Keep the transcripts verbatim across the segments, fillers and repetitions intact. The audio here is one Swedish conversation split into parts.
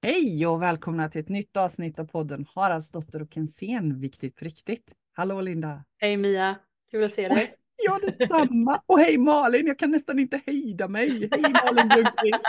Hej och välkomna till ett nytt avsnitt av podden Haraldsdotter och Kensén, viktigt på riktigt. Hallå Linda! Hej Mia, kul att se Och, dig. ja, detsamma! Och hej Malin, jag kan nästan inte hejda mig. Hej Malin Lundqvist!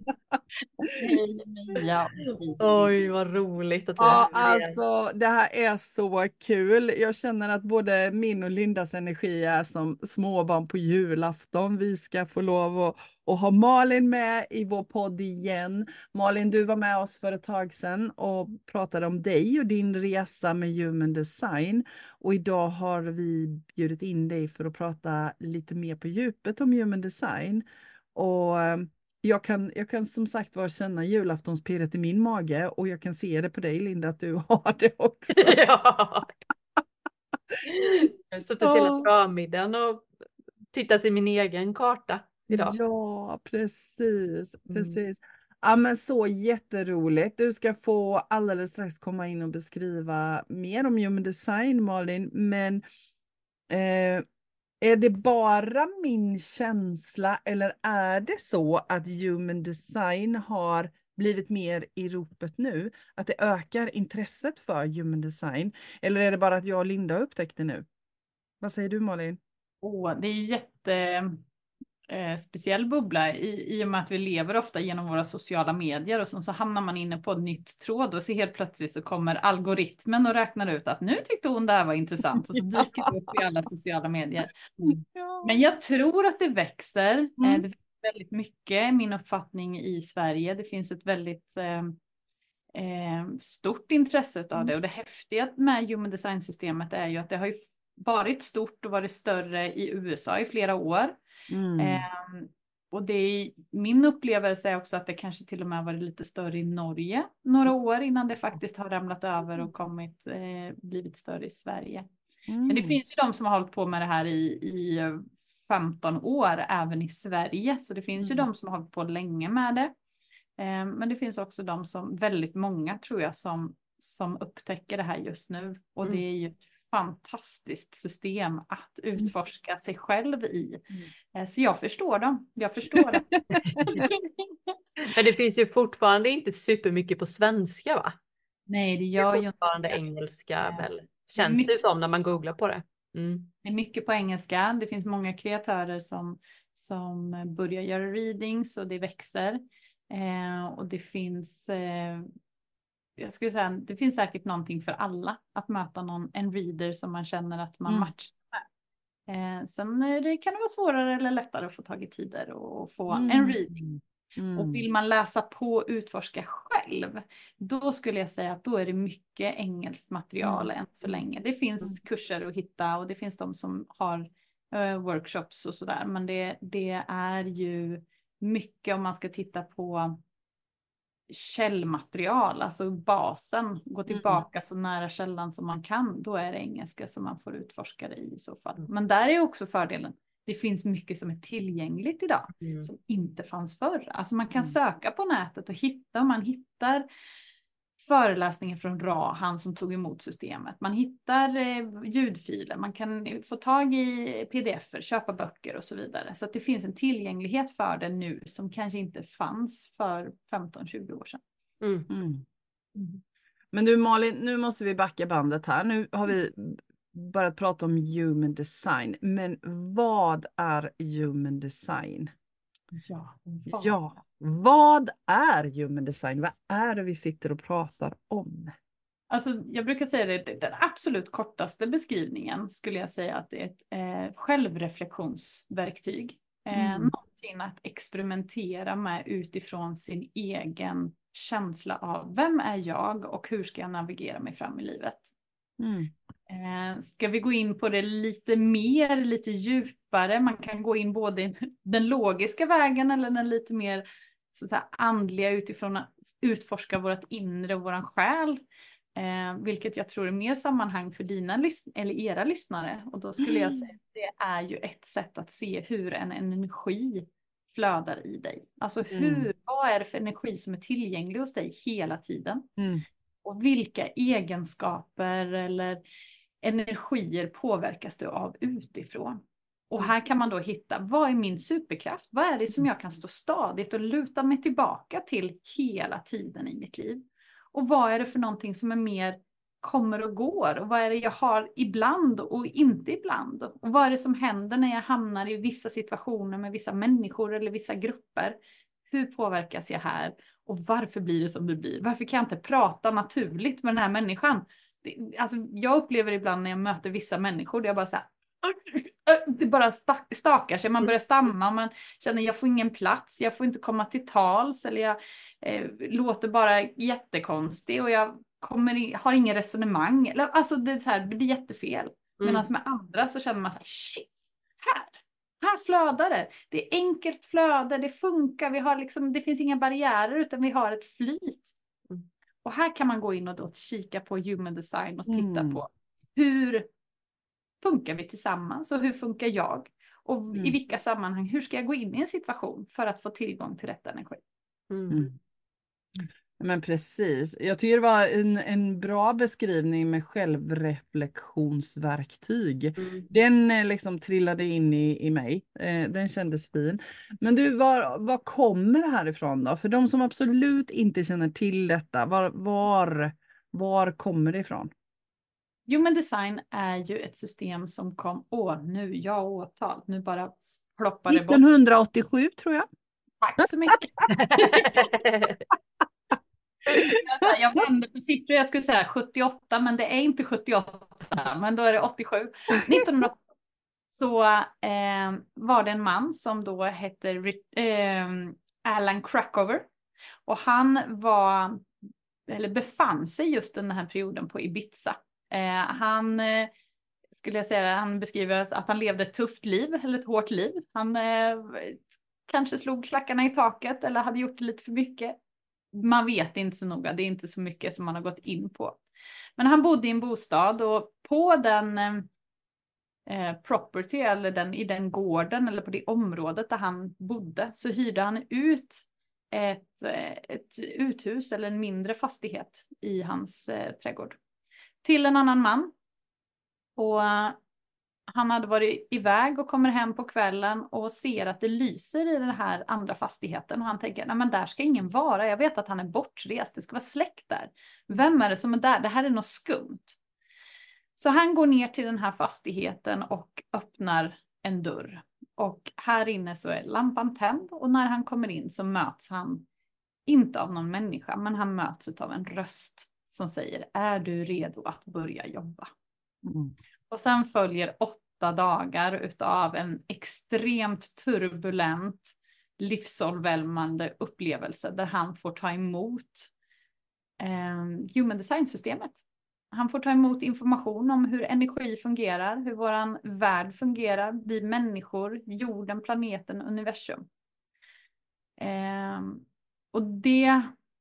Hej Mia. Oj, vad roligt att vi Ja, hör det. alltså det här är så kul. Jag känner att både min och Lindas energi är som småbarn på julafton. Vi ska få lov att, att ha Malin med i vår podd igen. Malin, du var med oss för ett tag sedan och pratade om dig och din resa med human design. Och idag har vi bjudit in dig för att prata lite mer på djupet om human design. Och eh, jag kan, jag kan som sagt var känna julaftonspirret i min mage och jag kan se det på dig Linda att du har det också. Ja. Jag har suttit hela Ja, förmiddagen och tittat i min egen karta idag. ja, precis, Mm. precis. Ja, men så jätteroligt. Du ska få alldeles strax komma in och beskriva mer om human design, Malin. Men eh, är det bara min känsla eller är det så att human design har blivit mer i ropet nu? Att det ökar intresset för human design? Eller är det bara att jag och Linda har upptäckt det nu? Vad säger du Malin? Åh, det är ju jätte eh, speciell bubbla i, i och med att vi lever ofta genom våra sociala medier och sen så hamnar man inne på ett nytt tråd och så helt plötsligt så kommer algoritmen och räknar ut att nu tyckte hon det här var intressant och så dyker det upp i alla sociala medier. Ja. Men jag tror att det växer. Eh, Mm. det finns väldigt mycket, min uppfattning i Sverige. Det finns ett väldigt eh, eh, stort intresse av det och det häftiga med human design-systemet är ju att det har ju varit stort och varit större i U S A i flera år. Mm. Eh, och det är, min upplevelse är också att det kanske till och med varit lite större i Norge några år innan det faktiskt har ramlat över och kommit, eh, blivit större i Sverige. Mm. Men det finns ju de som har hållit på med det här i, i femton år även i Sverige. Så det finns Mm. ju de som har hållit på länge med det. Eh, men det finns också de som, väldigt många tror jag, som, som upptäcker det här just nu. Och Mm. det är ju ett fantastiskt system att utforska sig själv i. Mm. Eh, så jag förstår dem. Jag förstår det. Men det finns ju fortfarande inte supermycket på svenska va? Nej, det Det gör är ju inte fortfarande det. engelska väl? Det är Känns mycket- det som när man googlar på det. Mm. Det är mycket på engelska. Det finns många kreatörer som, som börjar göra readings och det växer. Eh, och det finns, eh, jag skulle säga, det finns säkert någonting för alla. Att möta någon, en reader som man känner att man Mm. matchar med. Eh, sen eh, det kan det vara svårare eller lättare att få tag i tider och få Mm. en reading. Mm. Och vill man läsa på och utforska själv, då skulle jag säga att då är det mycket engelskt material Mm. än så länge. Det finns kurser att hitta och det finns de som har uh, workshops och sådär. Men det, det är ju mycket om man ska titta på källmaterial, alltså basen, gå tillbaka så nära källan som man kan, då är det engelska som man får utforska det i, i så fall. Men där är också fördelen. Det finns mycket som är tillgängligt idag Mm. som inte fanns förr. Alltså man kan Mm. söka på nätet och hitta, man hittar föreläsningen från Ra, han som tog emot systemet. Man hittar eh, ljudfiler, man kan få tag i pdf-er, köpa böcker och så vidare. Så att det finns en tillgänglighet för det nu som kanske inte fanns för femton tjugo år sedan. Mm. Mm. Mm. Men du Malin, nu måste vi backa bandet här. Nu har vi börjat prata om human design. Men vad är human design? Ja, Ja, vad är human design? Vad är det vi sitter och pratar om? Alltså, jag brukar säga det, den absolut kortaste beskrivningen skulle jag säga att det är ett eh, självreflektionsverktyg. Eh, Mm. Någonting att experimentera med utifrån sin egen känsla av vem är jag och hur ska jag navigera mig fram i livet. Mm. Eh, ska vi gå in på det lite mer, lite djupare? Man kan gå in både i den logiska vägen eller den lite mer så att säga, andliga utifrån att utforska vårt inre och våran själ. Eh, vilket jag tror är mer sammanhang för dina lys- eller era lyssnare. Och då skulle jag säga att det är ju ett sätt att se hur en energi flödar i dig. Alltså hur, Mm. vad är det för energi som är tillgänglig hos dig hela tiden? Mm. Och vilka egenskaper eller energier påverkas du av utifrån? Och här kan man då hitta, vad är min superkraft? Vad är det som jag kan stå stadigt och luta mig tillbaka till hela tiden i mitt liv? Och vad är det för någonting som är mer kommer och går? Och vad är det jag har ibland och inte ibland? Och vad är det som händer när jag hamnar i vissa situationer med vissa människor eller vissa grupper? Hur påverkas jag här? Och varför blir det som det blir? Varför kan jag inte prata naturligt med den här människan? Alltså, jag upplever ibland när jag möter vissa människor, där jag bara så här, det bara stakar sig, man börjar stamma, man känner jag får ingen plats, jag får inte komma till tals, eller jag eh, låter bara jättekonstig och jag kommer i, har ingen resonemang. Alltså det, är så här, det blir jättefel. Mm. Medan med andra så känner man så här, shit, här, här flödar det. Det är enkelt flöde, det funkar, vi har liksom, det finns inga barriärer utan vi har ett flyt. Mm. Och här kan man gå in och då kika på human design och titta mm. på hur funkar vi tillsammans och hur funkar jag? Och mm. i vilka sammanhang, hur ska jag gå in i en situation för att få tillgång till rätt energi? Mm. Mm. Men precis, jag tycker det var en, en bra beskrivning med självreflektionsverktyg. Mm. Den liksom trillade in i, i mig, eh, den kändes fin. Men du, var, var kommer det här ifrån då? För de som absolut inte känner till detta, var, var, var kommer det ifrån? Human design är ju ett system som kom, åh nu, jag åtal, nu bara ploppar det bort. nittonhundraåttiosju tror jag. Tack så mycket. jag, jag vände på siffror, jag skulle säga sjuttioåtta, men det är inte sjuttioåtta, men då är det åttiosju. nittonhundraåtta så eh, var det en man som då hette eh, Alan Krakower. Och han var, eller befann sig just den här perioden på Ibiza. Eh, han, eh, skulle jag säga, han beskriver att, att han levde ett tufft liv, eller ett hårt liv. Han eh, kanske slog klackarna i taket eller hade gjort det lite för mycket. Man vet inte så noga, det är inte så mycket som man har gått in på. Men han bodde i en bostad och på den eh, property eller den, i den gården eller på det området där han bodde så hyrde han ut ett, ett uthus eller en mindre fastighet i hans eh, trädgård till en annan man. Och han hade varit iväg och kommer hem på kvällen och ser att det lyser i den här andra fastigheten. Och han tänker, nej men där ska ingen vara. Jag vet att han är bortrest, det ska vara släkt där. Vem är det som är där? Det här är något skumt. Så han går ner till den här fastigheten och öppnar en dörr. Och här inne så är lampan tänd. Och när han kommer in så möts han inte av någon människa, men han möts av en röst som säger, är du redo att börja jobba? Mm. Och sen följer åtta dagar utav en extremt turbulent, livsomvälvande upplevelse där han får ta emot eh, human design-systemet. Han får ta emot information om hur energi fungerar, hur våran värld fungerar, vi människor, jorden, planeten, universum. Eh, och det...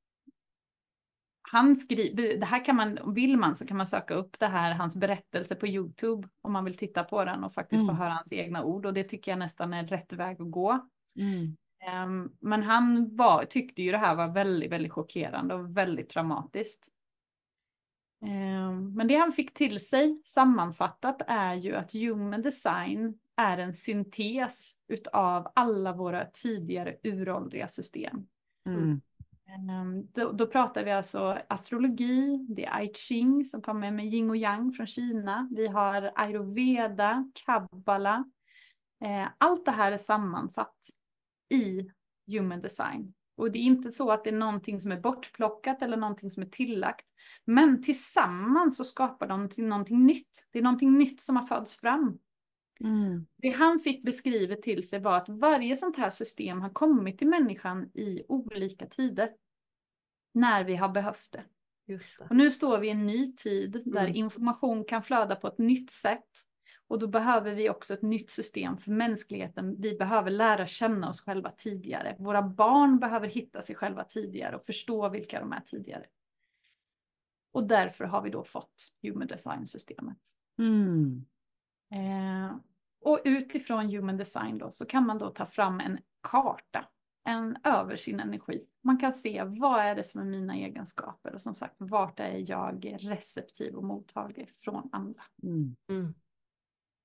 Han skriver, det här kan man, vill man så kan man söka upp det här, hans berättelse på YouTube om man vill titta på den och faktiskt mm. få höra hans egna ord, och det tycker jag nästan är rätt väg att gå. Mm. Um, men han var, tyckte ju det här var väldigt, väldigt chockerande och väldigt traumatiskt. Um, men det han fick till sig sammanfattat är ju att human design är en syntes utav alla våra tidigare uråldriga system. Mm. Då, då pratar vi alltså astrologi, det är I Ching som kommer med yin och yang från Kina. Vi har ayurveda, kabbala. Eh, allt det här är sammansatt i human design. Och det är inte så att det är någonting som är bortplockat eller någonting som är tillagt. Men tillsammans så skapar de till någonting nytt. Det är någonting nytt som har fötts fram. Mm. Det han fick beskrivet till sig var att varje sånt här system har kommit till människan i olika tider. När vi har behövt det. Just det. Och nu står vi i en ny tid där mm. information kan flöda på ett nytt sätt. Och då behöver vi också ett nytt system för mänskligheten. Vi behöver lära känna oss själva tidigare. Våra barn behöver hitta sig själva tidigare och förstå vilka de är tidigare. Och därför har vi då fått human design-systemet. Mm. Eh, och utifrån human design då så kan man då ta fram en karta. En över sin energi. Man kan se vad är det som är mina egenskaper. Och som sagt, vart är jag receptiv och mottaglig från andra. Mm. Mm.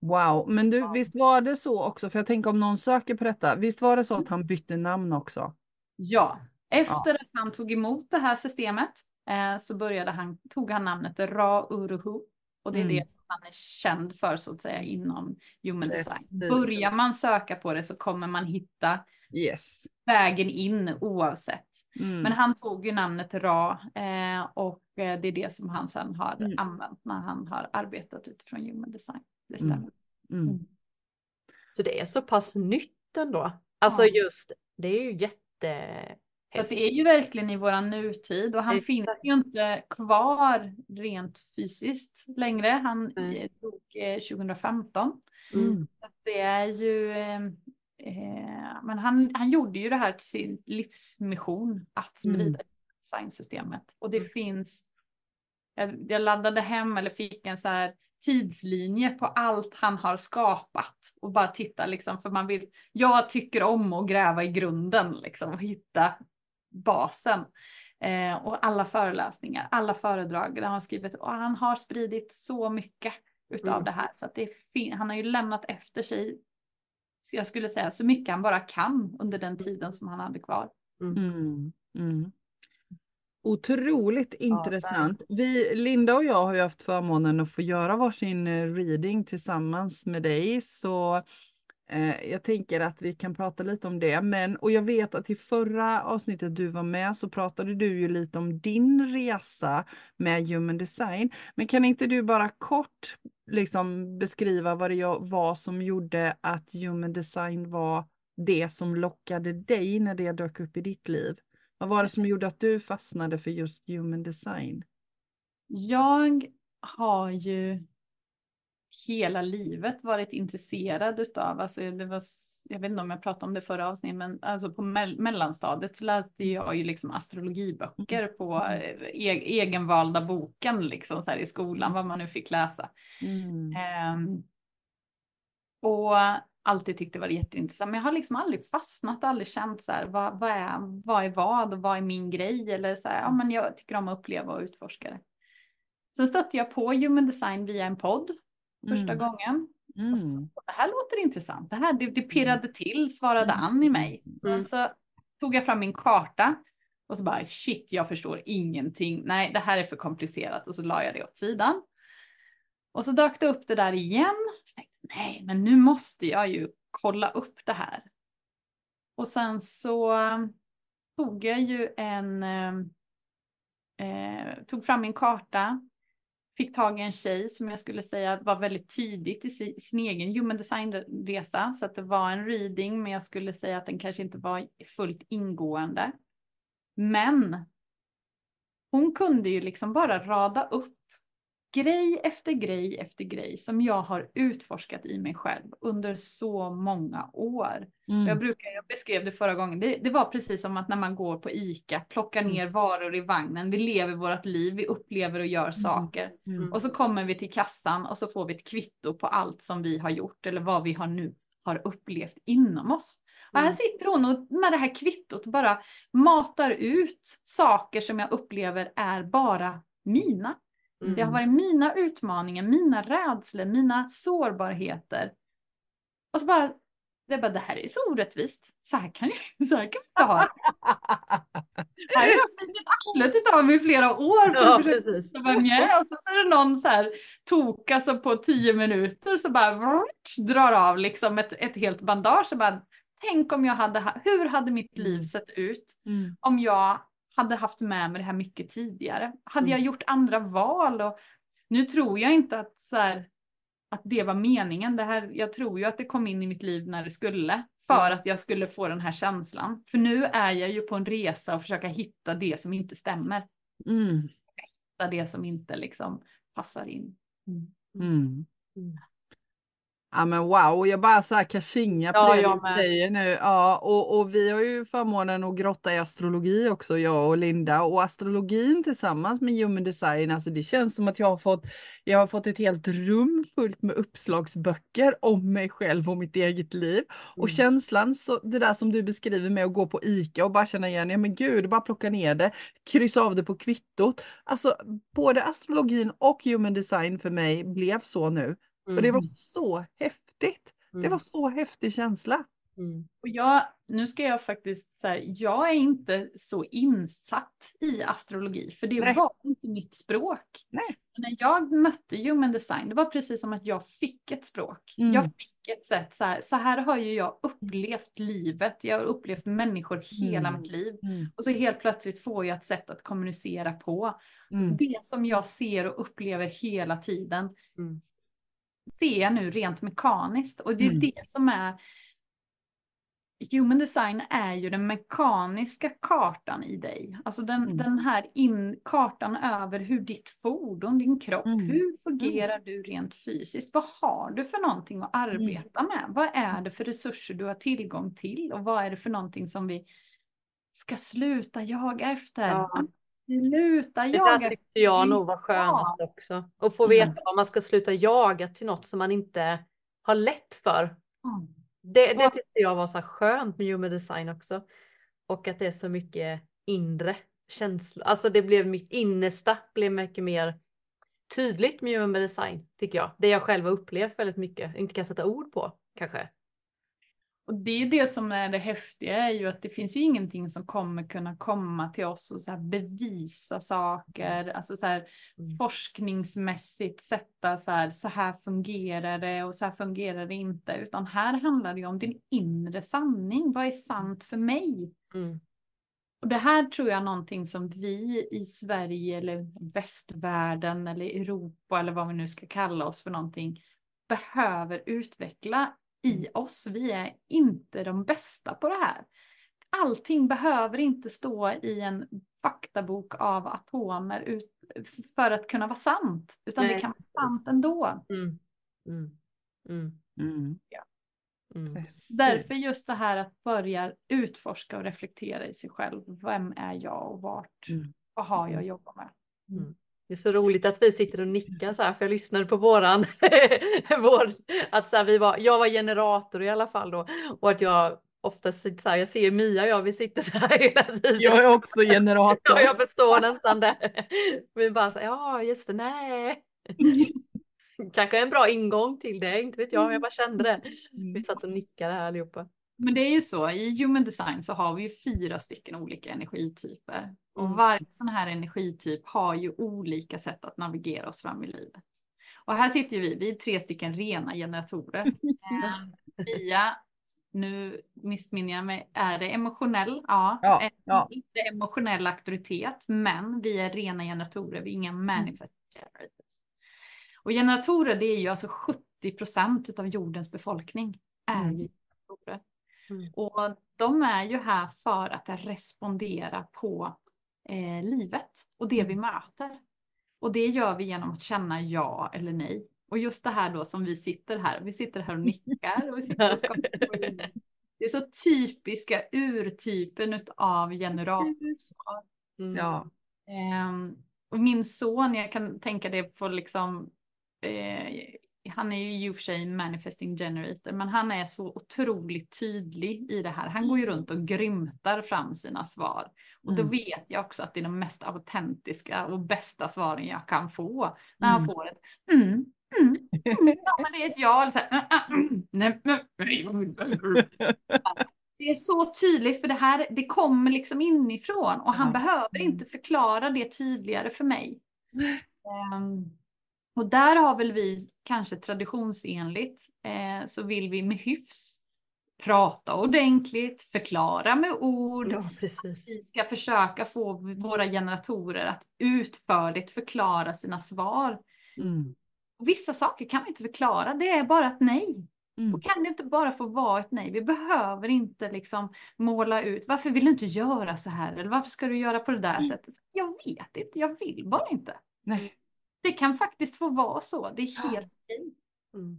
Wow, men du, visst var det så också, för jag tänker om någon söker på detta, visst var det så att han bytte namn också? Ja, efter Ja. att han tog emot det här systemet eh, så började han, tog han namnet Ra Uruhu. Och det är Mm. det som han är känd för så att säga inom human design. Precis. Börjar man söka på det så kommer man hitta Yes. vägen in oavsett. Mm. Men han tog ju namnet Ra eh, och eh, det är det som han sedan har Mm. använt när han har arbetat utifrån human design. Det Mm. stämmer. Mm. Mm. Så det är så pass nytt ändå. Alltså Ja. just, det är ju jätte... Så att det är ju verkligen i våran nutid och han Exakt. finns ju inte kvar rent fysiskt längre. Han Mm. eh, dog eh, tjugohundrafemton. Mm. Så att det är ju, eh, eh, men han, han gjorde ju det här till sin livsmission att sprida Mm. designsystemet. Och det Mm. finns, jag, jag laddade hem eller fick en så här tidslinje på allt han har skapat och bara titta liksom, för man vill, jag tycker om att gräva i grunden liksom och hitta basen. Eh, och alla föreläsningar, alla föredrag där han har skrivit, och han har spridit så mycket utav Mm. det här så att det är fin- han har ju lämnat efter sig, så jag skulle säga så mycket han bara kan under den tiden som han hade kvar. Mm. Mm. Otroligt intressant. Vi, Linda och jag har ju haft förmånen att få göra varsin eh, reading tillsammans med dig, så eh, jag tänker att vi kan prata lite om det. Men, och jag vet att i förra avsnittet du var med så pratade du ju lite om din resa med human design. Men kan inte du bara kort liksom beskriva vad det var som gjorde att human design var det som lockade dig när det dök upp i ditt liv? Vad var det som gjorde att du fastnade för just human design? Jag har ju hela livet varit intresserad utav, alltså det var, jag vet inte om jag pratade om det förra avsnittet, men alltså på mell mellanstadiet så läste jag ju liksom astrologiböcker på eh, e egenvalda boken liksom så här i skolan, vad man nu fick läsa. Mm. Um, och alltid tyckte det var jätteintressant, men jag har liksom aldrig fastnat, aldrig känt så här, vad, vad, är, vad är vad och vad är min grej, eller så här, ja men jag tycker om att uppleva och utforska det. Sen stötte jag på human design via en podd första Mm. gången. Och så, Mm. det här låter intressant, det här det, det pirrade till, svarade Mm. an i mig. Mm. Och så tog jag fram min karta och så bara shit, jag förstår ingenting, nej det här är för komplicerat, och så la jag det åt sidan. Och så dök det upp det där igen. Så tänkte, nej, men nu måste jag ju kolla upp det här. Och sen så tog jag ju en, eh, tog fram min karta. Fick tag i en tjej som jag skulle säga var väldigt tidigt i sin, sin egen human design-resa. Så att det var en reading, men jag skulle säga att den kanske inte var fullt ingående. Men hon kunde ju liksom bara rada upp grej efter grej efter grej som jag har utforskat i mig själv under så många år. Mm. Jag brukar, jag beskrev det förra gången, det, det var precis som att när man går på ICA, plockar ner varor i vagnen, vi lever vårt liv, vi upplever och gör saker. Mm. Och så kommer vi till kassan och så får vi ett kvitto på allt som vi har gjort eller vad vi har nu har upplevt inom oss. Och här sitter hon och med det här kvittot bara matar ut saker som jag upplever är bara mina. Mm. Det har varit mina utmaningar, mina rädslor, mina sårbarheter. Och så bara, det, bara, det här är så orättvist. Så här kan, jag, så här kan vi inte ha det. Här har jag slitit arslet av mig i flera år. För Ja, att precis. försöka vara med. Och så, så är det någon så här tok alltså på tio minuter så bara vrrt, drar av liksom ett, ett helt bandage. Så bara, tänk om jag hade, hur hade mitt liv sett ut Mm. om jag hade haft med mig det här mycket tidigare. Hade jag Mm. gjort andra val? Och nu tror jag inte att, så här, att det var meningen. Det här, jag tror ju att det kom in i mitt liv när det skulle. För att jag skulle få den här känslan. För nu är jag ju på en resa och försöka hitta det som inte stämmer. Mm. Hitta det som inte liksom passar in. Mm. Mm. Ja men wow, jag bara så här kashinga på Ja, det jag du med. säger nu. Ja, och, och vi har ju förmånen att grotta i astrologi också, jag och Linda. Och astrologin tillsammans med human design, alltså det känns som att jag har fått, jag har fått ett helt rum fullt med uppslagsböcker om mig själv och mitt eget liv. Och Mm. känslan, så, det där som du beskriver med att gå på ICA och bara känna igen, ja men gud, bara plocka ner det, kryssa av det på kvittot. Alltså både astrologin och human design för mig blev så nu. Och det var Mm. så häftigt. Det Mm. var så häftig känsla. Mm. Och jag, nu ska jag faktiskt säga, jag är inte så insatt i astrologi, för det Nej. var inte mitt språk. Nej. När jag mötte Human Design, det var precis som att jag fick ett språk. Mm. Jag fick ett sätt, så här, så här har ju jag upplevt livet, jag har upplevt människor hela Mm. mitt liv. Mm. Och så helt plötsligt får jag ett sätt att kommunicera på. Mm. Det som jag ser och upplever hela tiden, Mm. ser jag nu rent mekaniskt. Och det är Mm. det som är... Human design är ju den mekaniska kartan i dig. Alltså den, Mm. den här in, kartan över hur ditt fordon, din kropp, Mm. hur fungerar du rent fysiskt? Vad har du för någonting att arbeta med? Vad är det för resurser du har tillgång till? Och vad är det för någonting som vi ska sluta jaga efter? Ja. Sluta Det jaga där tyckte jag nog var skönast också. Att få veta vad man ska sluta jaga till något som man inte har lätt för. Mm. Det, det tyckte jag var så skönt med Human Design också. Och att det är så mycket inre känslor. Alltså det blev mitt innersta blev mycket mer tydligt med Human Design tycker jag. Det jag själv har upplevt väldigt mycket. Inte kan sätta ord på kanske. Och det är det som är det häftiga, är ju att det finns ju ingenting som kommer kunna komma till oss och så här bevisa saker, alltså så här Mm. forskningsmässigt sätta så här, så här fungerar det och så här fungerar det inte, utan här handlar det ju om din inre sanning. Vad är sant för mig? Mm. Och det här tror jag är någonting som vi i Sverige eller västvärlden eller Europa eller vad vi nu ska kalla oss för någonting behöver utveckla i oss. Vi är inte de bästa på det här. Allting behöver inte stå i en faktabok av atomer ut, för att kunna vara sant, utan Nej, det kan precis. vara sant ändå. Mm. Mm. Mm. Mm. Mm. Precis. Därför just det här att börja utforska och reflektera i sig själv. Vem är jag och vart? Mm. Vad har jag att jobba med? Mm. Det är så roligt att vi sitter och nickar så här, för jag lyssnade på våran, vår, att så här, vi var, jag var generator i alla fall då, och att jag ofta sitter så här, jag ser Mia och jag, vi sitter så här hela tiden. Jag är också generator. Ja, jag förstår nästan det. Vi bara så här, ja just det, nej. Kanske en bra ingång till det, inte vet jag, jag bara kände det. Vi satt och nickade här allihopa. Men det är ju så, i Human Design så har vi ju fyra stycken olika energityper. Och Mm. varje sån här energityp har ju olika sätt att navigera oss fram i livet. Och här sitter ju vi, vi är tre stycken rena generatorer. Eh, Mia, nu missminner jag mig, är det emotionell? Ja, Ja, eh, ja. inte emotionell auktoritet, men vi är rena generatorer, vi är inga manifest generators. Och generatorer, det är ju alltså sjuttio procent av jordens befolkning är Mm. ju generatorer. Mm. Och de är ju här för att respondera på eh, livet och det vi möter. Och det gör vi genom att känna ja eller nej. Och just det här då som vi sitter här, vi sitter här och nickar och vi sitter och skakar på huvudet. Det är så typiska urtypen av generatorsvar. Mm. Ja. Ehm, och min son, jag kan tänka det på liksom, eh, han är ju i och för sig manifesting generator, men han är så otroligt tydlig i det här. Han går ju runt och grymtar fram sina svar. Och då Mm. vet jag också att det är de mest autentiska och bästa svaren jag kan få. När han Mm. får ett mm, mm, mm, ja men det är ett ja. Eller så här, mm, mm, nej, mm. Det är så tydligt, för det här, det kommer liksom inifrån och han Ja. behöver Mm. inte förklara det tydligare för mig. Um, och där har väl vi kanske traditionsenligt eh, så vill vi med hyfs prata ordentligt, förklara med ord. Ja, precis. Vi ska försöka få våra generatorer att utförligt förklara sina svar. Mm. Och vissa saker kan vi inte förklara, det är bara ett nej. Mm. Och kan det inte bara få vara ett nej? Vi behöver inte liksom måla ut, varför vill du inte göra så här? Eller varför ska du göra på det där Mm. sättet? Jag vet inte, jag vill bara inte. Nej. Det kan faktiskt få vara så, det är helt okej. Mm.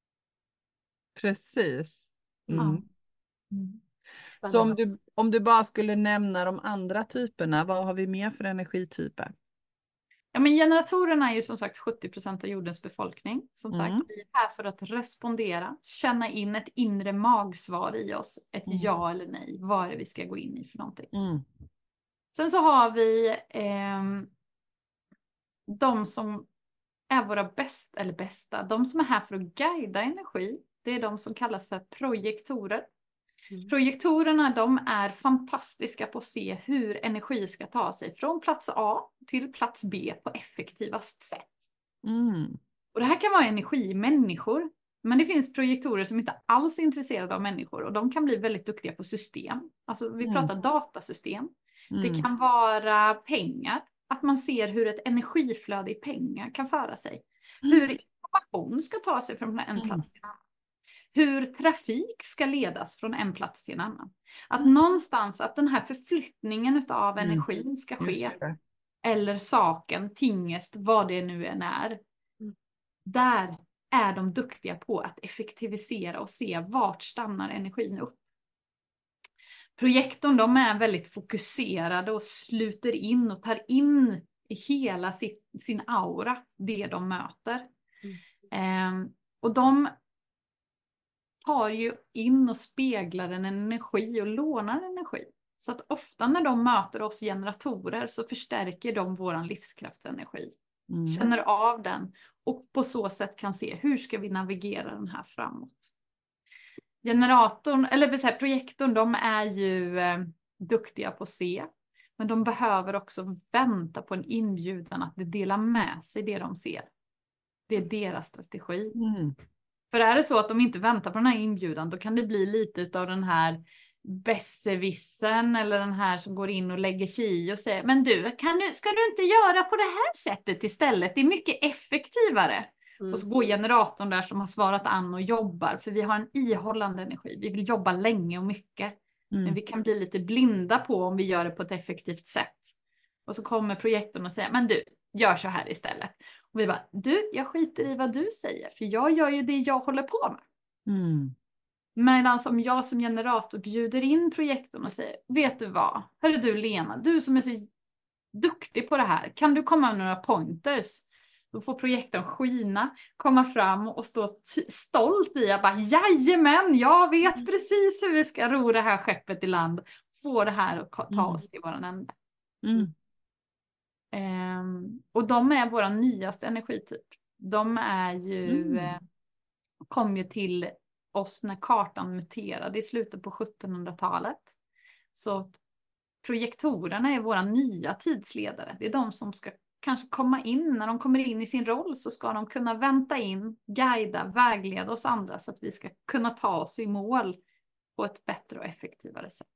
Precis. Mm. Ja. Mm. Så om du, om du bara skulle nämna de andra typerna, vad har vi mer för energityper? Ja, men generatorerna är ju som sagt sjuttio procent av jordens befolkning. Som Mm. sagt, vi är här för att respondera, känna in ett inre magsvar i oss, ett Mm. ja eller nej, vad är det vi ska gå in i för någonting. Mm. Sen så har vi ehm, de som är våra bästa, eller bästa, de som är här för att guida energi, det är de som kallas för projektorer. Mm. Projektorerna, de är fantastiska på att se hur energi ska ta sig från plats A till plats B på effektivast sätt. Mm. Och det här kan vara energi i människor. Men det finns projektorer som inte alls är intresserade av människor. Och de kan bli väldigt duktiga på system. Alltså vi Mm. pratar datasystem. Mm. Det kan vara pengar. Att man ser hur ett energiflöde i pengar kan föra sig. Mm. Hur information ska ta sig från en plats till en annan. Hur trafik ska ledas från en plats till en annan. Att Mm. någonstans att den här förflyttningen av Mm. energin ska ske. Just det. Eller saken, tingest, vad det nu än är. Mm. Där är de duktiga på att effektivisera och se vart stannar energin upp. Projektorn, de är väldigt fokuserade och sluter in och tar in i hela sitt, sin aura, det de möter. Mm. Eh, och de tar ju in och speglar en energi och lånar energi. Så att ofta när de möter oss generatorer så förstärker de våran livskraftsenergi. Mm. Känner av den och på så sätt kan se hur ska vi navigera den här framåt. Generatorn, eller så här, projektorn, de är ju eh, duktiga på att se. Men de behöver också vänta på en inbjudan att dela med sig det de ser. Det är deras strategi. Mm. För är det så att de inte väntar på den här inbjudan, då kan det bli lite av den här besserwissern eller den här som går in och lägger sig i och säger, men du, kan du, ska du inte göra på det här sättet istället? Det är mycket effektivare. Mm. Och så går generatorn där som har svarat an och jobbar, för vi har en ihållande energi. Vi vill jobba länge och mycket. Mm. Men vi kan bli lite blinda på om vi gör det på ett effektivt sätt. Och så kommer projektorn och säger, men du, gör så här istället. Och vi bara, du, jag skiter i vad du säger, för jag gör ju det jag håller på med. Mm. Medan som jag som generator bjuder in projektorn och säger, vet du vad? Hörru du Lena, du som är så duktig på det här, kan du komma med några pointers? Då får projektorn skina, komma fram och stå stolt i att bara, jajamän, jag vet mm. precis hur vi ska ro det här skeppet i land. Få det här och ta oss till våran ände. Mm. Um, och de är våra nyaste energityp. De är ju, mm. eh, kom ju till oss när kartan muterade i slutet på sjuttonhundratalet. Så projektorerna är våra nya tidsledare. Det är de som ska kanske komma in, när de kommer in i sin roll så ska de kunna vänta in, guida, vägleda oss andra så att vi ska kunna ta oss i mål på ett bättre och effektivare sätt.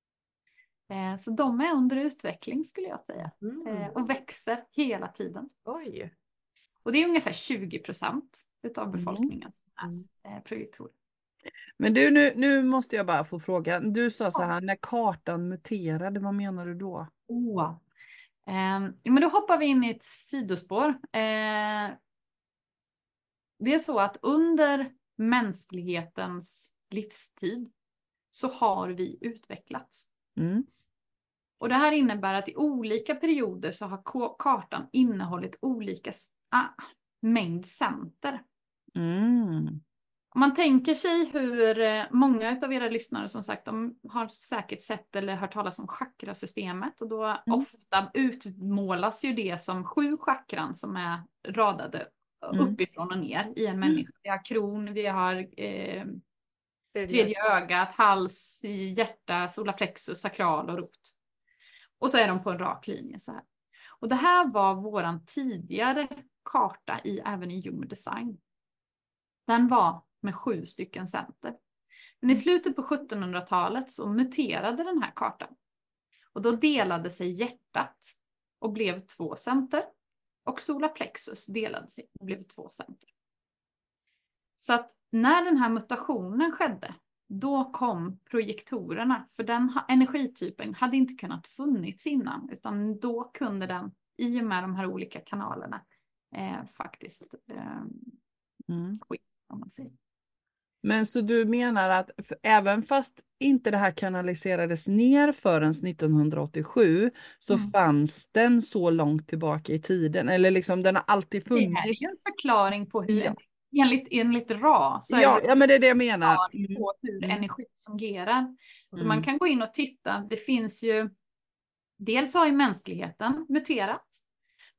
Eh, så de är under utveckling skulle jag säga. Mm. Eh, och växer hela tiden. Oj. Och det är ungefär tjugo procent av befolkningen som mm. är eh, projektorer. Men du, nu, nu måste jag bara få fråga. Du sa så här, när kartan muterade, vad menar du då? Oh. Eh, men då hoppar vi in i ett sidospår. Eh, det är så att under mänsklighetens livstid så har vi utvecklats. Mm. Och det här innebär att i olika perioder så har kartan innehållit olika ah, mängd center. Mm. Om man tänker sig hur många av era lyssnare som sagt, de har säkert sett eller hört talas om chakrasystemet. Och då mm. ofta utmålas ju det som sju chakran som är radade mm. uppifrån och ner i en människa. Vi har kron, vi har eh, tredje ögat, hals, hjärta, solarplexus, sakral och rot. Och så är de på en rak linje så här. Och det här var våran tidigare karta i, även i Human Design. Den var med sju stycken center. Men i slutet på sjuttonhundratalet så muterade den här kartan. Och då delade sig hjärtat och blev två center. Och solarplexus delade sig och blev två center. Så att när den här mutationen skedde, då kom projektorerna. För den energitypen hade inte kunnat funnits innan. Utan då kunde den, i och med de här olika kanalerna, eh, faktiskt eh, mm. ske, om man säger. Men så du menar att även fast inte det här kanaliserades ner förrän nittonhundraåttiosju så mm. fanns den så långt tillbaka i tiden? Eller liksom den har alltid funnits? Det här är ju en förklaring på hur, ja. enligt, enligt R A så ja, är det, ja, men det är det jag menar. Mm. på hur mm. energi fungerar. Så mm. man kan gå in och titta, det finns ju, dels har ju mänskligheten muterat.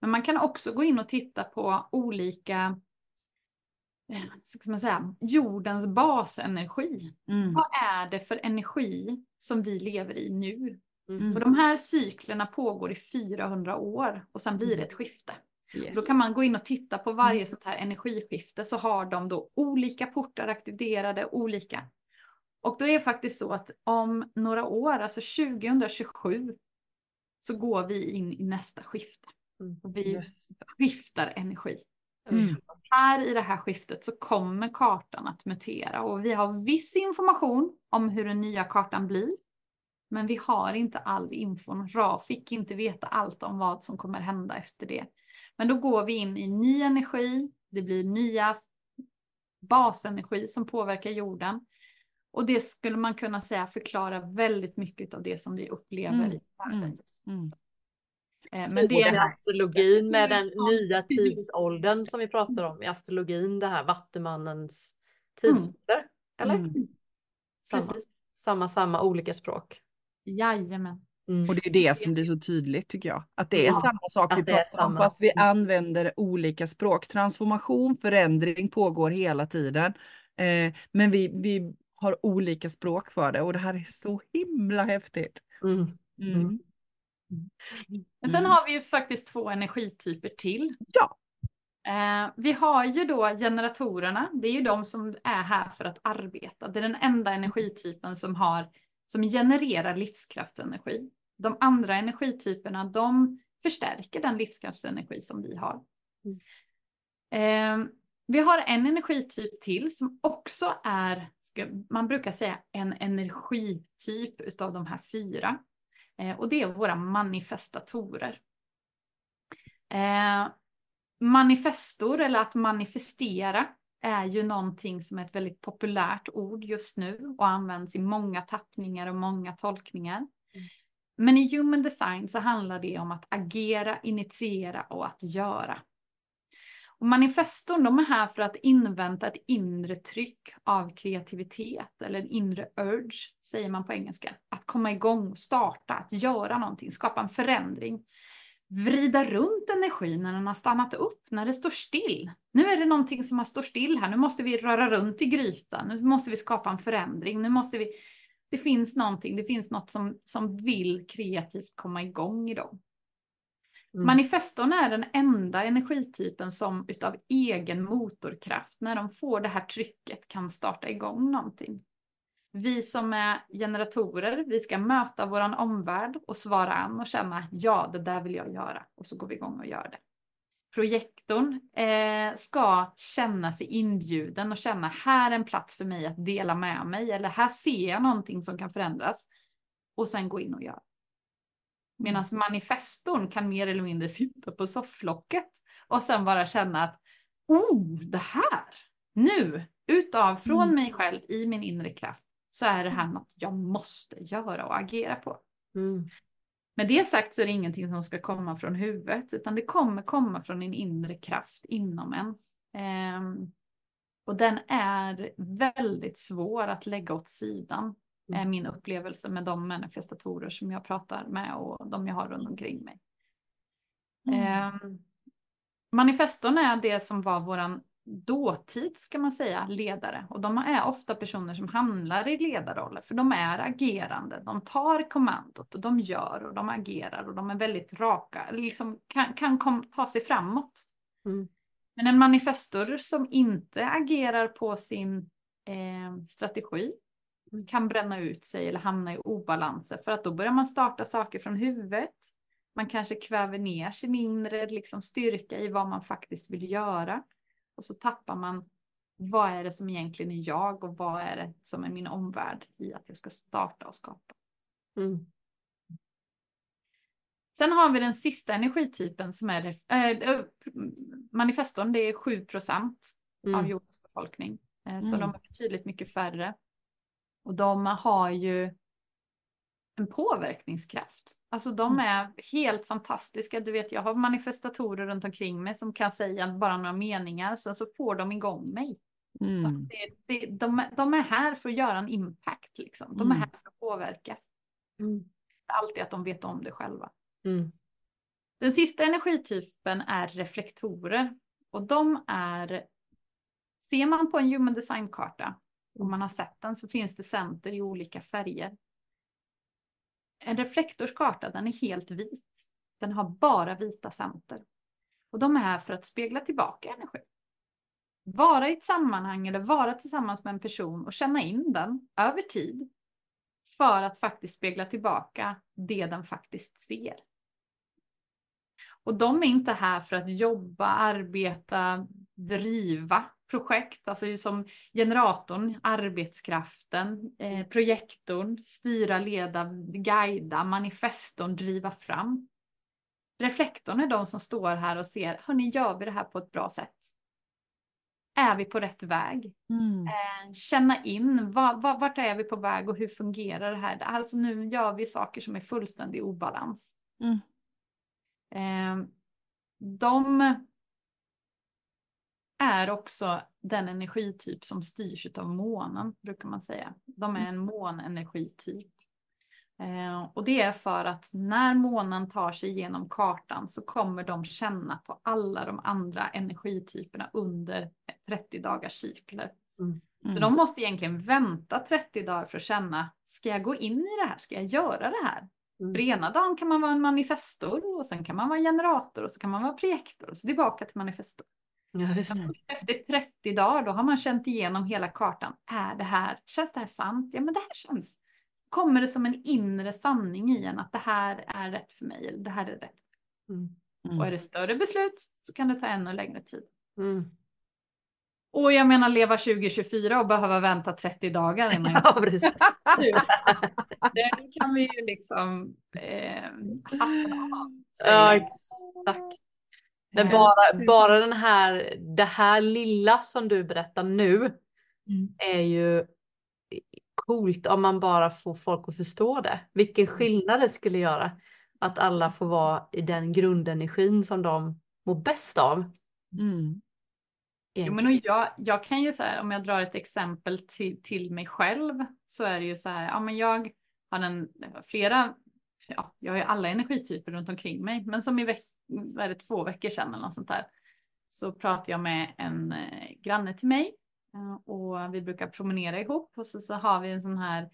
Men man kan också gå in och titta på olika, ska man säga, jordens basenergi. Mm. Vad är det för energi som vi lever i nu? Mm. Och de här cyklerna pågår i fyrahundra år och sen blir det ett skifte. Yes. Då kan man gå in och titta på varje Mm. sånt här energiskifte, så har de då olika portar aktiverade, olika. Och då är det faktiskt så att om några år, alltså tjugohundratjugosju, så går vi in i nästa skifte. Mm. Och vi Yes. skiftar energi. Mm. Här i det här skiftet så kommer kartan att mutera, och vi har viss information om hur den nya kartan blir. Men vi har inte all info. Ra fick inte veta allt om vad som kommer hända efter det. Men då går vi in i ny energi. Det blir nya basenergi som påverkar jorden. Och det skulle man kunna säga förklarar väldigt mycket av det som vi upplever Mm. i världen. Mm. Mm. Eh, Men det är är astrologin med den nya tidsåldern som vi pratar om. I astrologin, det här Vattumannens tidsålder. Eller? Mm. Samma, Precis. samma, samma, olika språk. Jajamän. Mm. Och det är det som blir så tydligt tycker jag. Att det är Ja, samma sak vi att det är pratar om samma. fast vi använder olika språk. Transformation, förändring pågår hela tiden. Eh, men vi, vi har olika språk för det och det här är så himla häftigt. Mm. Mm. Mm. Men sen Mm. har vi ju faktiskt två energityper till. Ja. Eh, vi har ju då generatorerna. Det är ju de som är här för att arbeta. Det är den enda energitypen som har, som genererar livskraftsenergi. De andra energityperna, de förstärker den livskraftsenergi som vi har. Mm. Eh, vi har en energityp till som också är, ska, man brukar säga en energityp utav de här fyra. Eh, och det är våra manifestatorer. Eh, manifestor, eller att manifestera, är ju någonting som är ett väldigt populärt ord just nu och används i många tappningar och många tolkningar. Mm. Men i human design så handlar det om att agera, initiera och att göra. Och manifestorn, de är här för att invänta ett inre tryck av kreativitet, eller en inre urge, säger man på engelska. Att komma igång, starta, att göra någonting, skapa en förändring. Vrida runt energin när den har stannat upp, när det står still. Nu är det någonting som har stått still här, nu måste vi röra runt i grytan, nu måste vi skapa en förändring, nu måste vi... Det finns någonting, det finns något som, som vill kreativt komma igång i dem. Mm. Manifestorn är den enda energitypen som utav egen motorkraft, när de får det här trycket, kan starta igång någonting. Vi som är generatorer, vi ska möta våran omvärld och svara an och känna, ja, det där vill jag göra. Och så går vi igång och gör det. Projektorn eh, ska känna sig inbjuden och känna, här är en plats för mig att dela med mig. Eller här ser jag någonting som kan förändras. Och sen gå in och göra. Medan manifestorn kan mer eller mindre sitta på sofflocket och sen bara känna att, oh, det här, nu, utav, från Mm. mig själv i min inre kraft, så är det här något jag måste göra och agera på. Mm. Med det sagt så är det ingenting som ska komma från huvudet, utan det kommer komma från en inre kraft inom en. Ehm, och den är väldigt svår att lägga åt sidan. Mm. Är min upplevelse med de manifestatorer som jag pratar med och de jag har runt omkring mig. Mm. Ehm, manifestorn är det som var våran dåtid, ska man säga, ledare. Och de är ofta personer som handlar i ledarroller, för de är agerande. De tar kommandot och de gör och de agerar och de är väldigt raka, liksom kan, kan kom, ta sig framåt. Mm. Men en manifestor som inte agerar på sin eh, strategi kan bränna ut sig eller hamna i obalanser, för att då börjar man starta saker från huvudet. Man kanske kväver ner sin inre liksom, styrka i vad man faktiskt vill göra. Och så tappar man, vad är det som egentligen är jag och vad är det som är min omvärld i att jag ska starta och skapa. Mm. Sen har vi den sista energitypen som är äh, manifestorn, det är sju procent Mm. av jordens befolkning. Eh, så Mm. de är betydligt mycket färre. Och de har ju en påverkningskraft. Alltså de är helt fantastiska. Du vet, jag har manifestatorer runt omkring mig som kan säga bara några meningar, så så får de igång mig. Mm. Alltså det, det, de, de är här för att göra en impact. Liksom. De är Mm. här för att påverka. Mm. Det är alltid att de vet om det själva. Mm. Den sista energitypen är reflektorer. Och de är, ser man på en human design-karta, om man har sett den, så finns det center i olika färger. En reflektorskarta, den är helt vit. Den har bara vita center. Och de är här för att spegla tillbaka energi. Vara i ett sammanhang eller vara tillsammans med en person och känna in den över tid. För att faktiskt spegla tillbaka det den faktiskt ser. Och de är inte här för att jobba, arbeta, driva projekt. Alltså som generatorn, arbetskraften, eh, projektorn, styra, leda, guida, manifestorn, driva fram. Reflektorn är de som står här och ser, hörni, gör vi det här på ett bra sätt? Är vi på rätt väg? Mm. Eh, känna in, var, var, vart är vi på väg och hur fungerar det här? Alltså nu gör vi saker som är fullständig obalans. Mm. Eh, de är också den energityp som styrs av månen, brukar man säga. De är en månenergityp. Eh, och det är för att när månen tar sig igenom kartan så kommer de känna på alla de andra energityperna under trettio dagars cykler. Mm. Så de måste egentligen vänta trettio dagar för att känna, ska jag gå in i det här? Ska jag göra det här? Mm. För ena dagen kan man vara en manifestor och sen kan man vara generator och så kan man vara projektor och så tillbaka till manifestor. Ja, visst. Efter trettio dagar då har man känt igenom hela kartan. Är det här, känns det här sant? Ja, men det här känns. Kommer det som en inre sanning i en att det här är rätt för mig eller det här är rätt. Mm. Mm. Och är det större beslut så kan det ta ännu längre tid. Mm. Och jag menar leva tjugo tjugofyra och behöva vänta trettio dagar innan jag... Ja, precis. Det kan vi ju liksom eh, hatta av. Ja, exakt. Men bara, bara den här, det här lilla som du berättar nu Mm. är ju coolt om man bara får folk att förstå det. Vilken skillnad det skulle göra att alla får vara i den grundenergin som de mår bäst av. Mm. Jo, men och jag, jag kan ju säga, om jag drar ett exempel till, till mig själv, så är det ju så här, ja men jag har en, flera, ja, jag har ju alla energityper runt omkring mig, men som i veck, är det två veckor sedan eller något sånt där, så pratade jag med en eh, granne till mig eh, och vi brukar promenera ihop och så, så har vi en sån här,